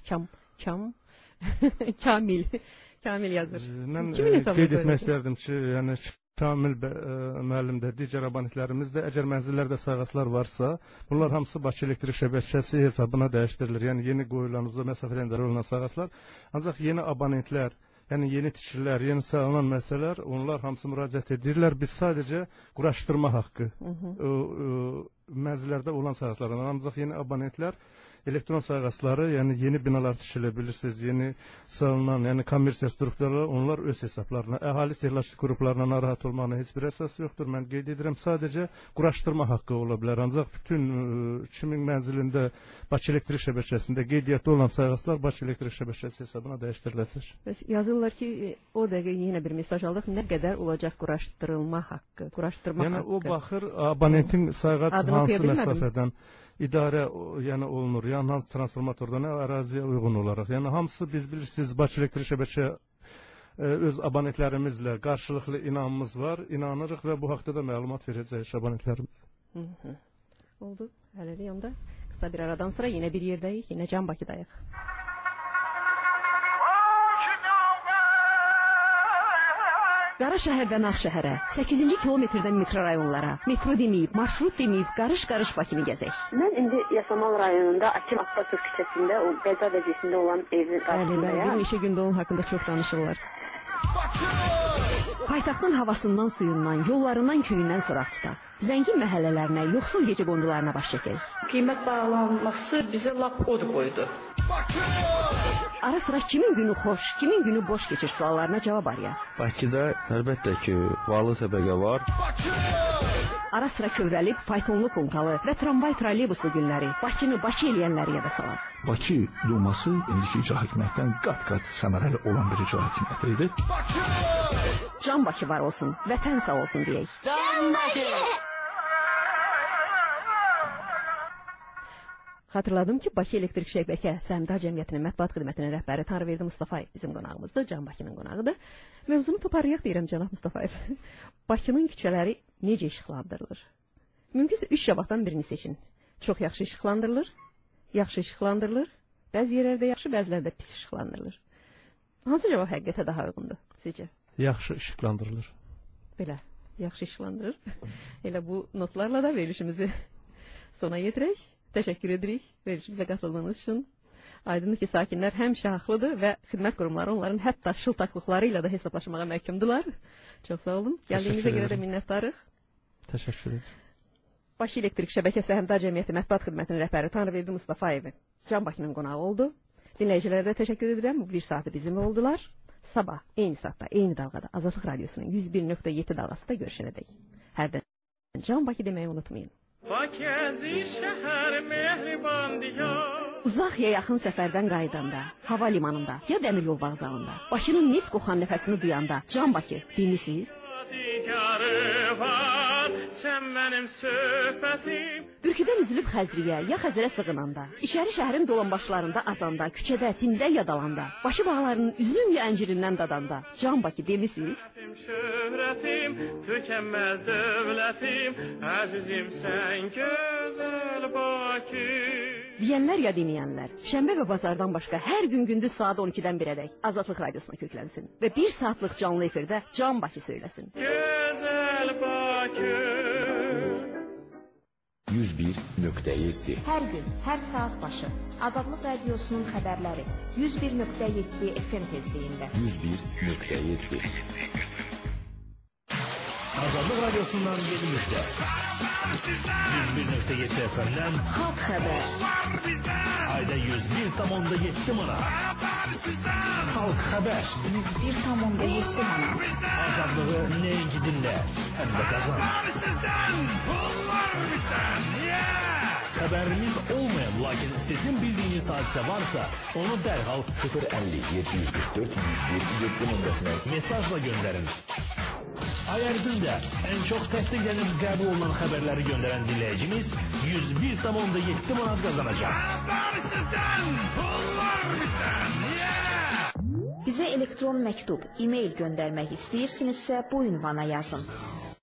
Kamil yazır. Mən qeyd etmək istərdim ki, yəni Kamil müəllim də, digər abonentlərimiz də, əgər mənzillərdə sayğaclar varsa, bunlar hamısı Bakı elektrik şəbəkəsi hesabına dəyişdirilir. Yəni yeni qoyulan, uzun məsafədən idarə olunan sayğaclar, ancaq yeni abonentlər, yəni yeni tikililər, yeni sağlanan məsələlər, onlar hamısı müraciət edirlər. Biz sadəcə quraşdırma haqqı mənzillərdə olan sayğaclardan, ancaq yeni abonentlər elektron sayğacları, yəni yeni binalar tikilə bilirsiniz, yeni salınan, yəni kommersiya strukturları, onlar öz hesablarına, əhali istehlakçı qruplarına narahat olmağına heç bir əsas yoxdur. Mən qeyd edirəm, sadəcə quraşdırma haqqı ola bilər. Ancaq bütün kimin mənzilində Bakı elektrik şəbəkəsində qeydiyyatda olan sayğaclar Bakı elektrik şəbəkəsi hesabına dəyişdiriləcək. Yazırlar ki, o dəqiqə yenə bir mesaj aldıq. Nə qədər olacaq quraşdırılma haqqı? Yəni o baxır abonentin sayğac hansı məsafədən idarə olunur, yəni hansı transformatordan əraziyə uyğun olaraq. Yəni hamısı biz bilirsiniz, Bakı elektrik şəbəkə öz abonentlərimizlə qarşılıqlı inamımız var, inanırıq və bu haqda da məlumat verəcəyik abonentlərimizə. Oldu. Hələlik onda qısa bir aradan sonra yenə bir yerdəyik, yenə Can Bakıdayıq. Qara şəhərdən Ağşəhərə, 8-ci kilometrdən mikrorayonlara, metro deməyib, marşrut deməyib, qarış-qarış Bakını gəzək. Mən indi Yasamal rayonunda Akim Abbasov küçəsində, o Bəza vəziyəsində olan evin qarşısındayam. Bir neçə gündə onun haqqında çox danışırlar. Paytaxtın havasından, suyundan, yollarından, köyündən soraq tutaq. Zəngin məhəllələrinə, yoxsul gecə qondularına baş çəkək. Qiymət bağlanması bizə lap od qoydu. Ara sıra kimin günü xoş, kimin günü boş keçir suallarına cavab arayaq. Bakıda əlbəttə ki, varlı təbəqə var. Ara sıra kövrəlib, faytonlu konkalı və tramvay trolleybusu günləri, Bakını Bakı eləyənləri yada salaq. Bakı Duması indiki icra hakimiyyətdən qat-qat səmərəli olan bir icra hakimiyyəti idi. Can Bakı var olsun, vətən sağ olsun deyək. Can Bakı! Xatırladım ki, Bakı Elektrik Şəbəkə Səhmdar Cəmiyyətinin mətbuat xidmətinin rəhbəri Tanrıverdi Mustafayev bizim qonağımızdır, Can Bakının qonağıdır. Mövzunu toparlayaq deyirəm cənab Mustafayev. Bakının küçələri necə işıqlandırılır? Mümkünsə 3 cavabdan birini seçin. Çox yaxşı işıqlandırılır, yaxşı işıqlandırılır, bəzi yerlərdə yaxşı, bəzilərdə pis işıqlandırılır. Hansı cavab həqiqətə daha uyğundur sizcə? Yaxşı işıqlandırılır. Belə, yaxşı işıqlandırır. Elə bu notlarla da verilişimizi sona yetirək. Təşəkkür edirik verilişimizə qatıldığınız üçün. Aydındır ki, sakinlər həmişə haqlıdır və xidmət qurumları onların hətta şıltaqlıqları ilə də hesablaşmağa məhkumdular. Çox sağ olun. Gəldiyinizə görə də minnətdarıq. Təşəkkür ederim. Bakı Elektrik Şəbəkəsi Səhmdar Cəmiyyəti mətbuat xidmətinin rəhbəri Tanrıverdi Mustafayev Can Bakının qonağı oldu. Dinləyicilərə də təşəkkür edirəm. Bu bir saatı bizimlə oldular. Sabah eyni saatda, eyni dalğada Azadlıq Radiosunun 101.7 dalğasında görüşənədək. Hərdən Can Bakı deməyi unutmayın. Bakəzi şəhər mehriban diyar. Uzaq ya yaxın səfərdən qayıdanda, hava limanında ya dəmir yol vağzalında, Bakının neft qoxan nəfəsini duyanda, Can Bakı dinlisiniz? Sən mənim söhbətim. Ürküdən üzülüb Xəzriyə ya Xəzərə sığınanda, içəri şəhərin dolanbaşlarında azanda, küçədə, tində yadalanda, Bakı bağlarının üzüm ya əncirindən dadanda, Can Bakı demisiniz? Şöhrətim, tükənməz dövlətim, əzizim sən gözəl Bakı. Deyənlər ya deməyənlər, şənbə və bazardan başqa hər gün gündüz saat 12-dən 1-ədək Azadlıq Radiosuna köklənsin və 1 saatlıq canlı efirdə Can Bakı söyləsin. Gözəl Bakı. 101.7 Hər gün, hər saat başı Azadlıq Radiosunun xəbərləri 101.7 FM tezliyində 101.7 Azadlıq Radyosu'ndan 7'de. 101.7 FM'den Halk Haber. Ayda 101,7 manat. Halk Haber. 101,7 manat. Azadlığı neyinki dinle, hem de kazan. Haberimiz olmayan lakin sizin bildiğiniz hadise varsa onu derhal 050 744 101 numarasına mesajla gönderin. Ay ərzində en çok təsdiqlənib qəbul olunan xəbərləri göndərən dinləyicimiz 101,7 manat qazanacaq. Bizə elektron məktub, e-mail göndərmək istəyirsinizsə bu ünvana yazın.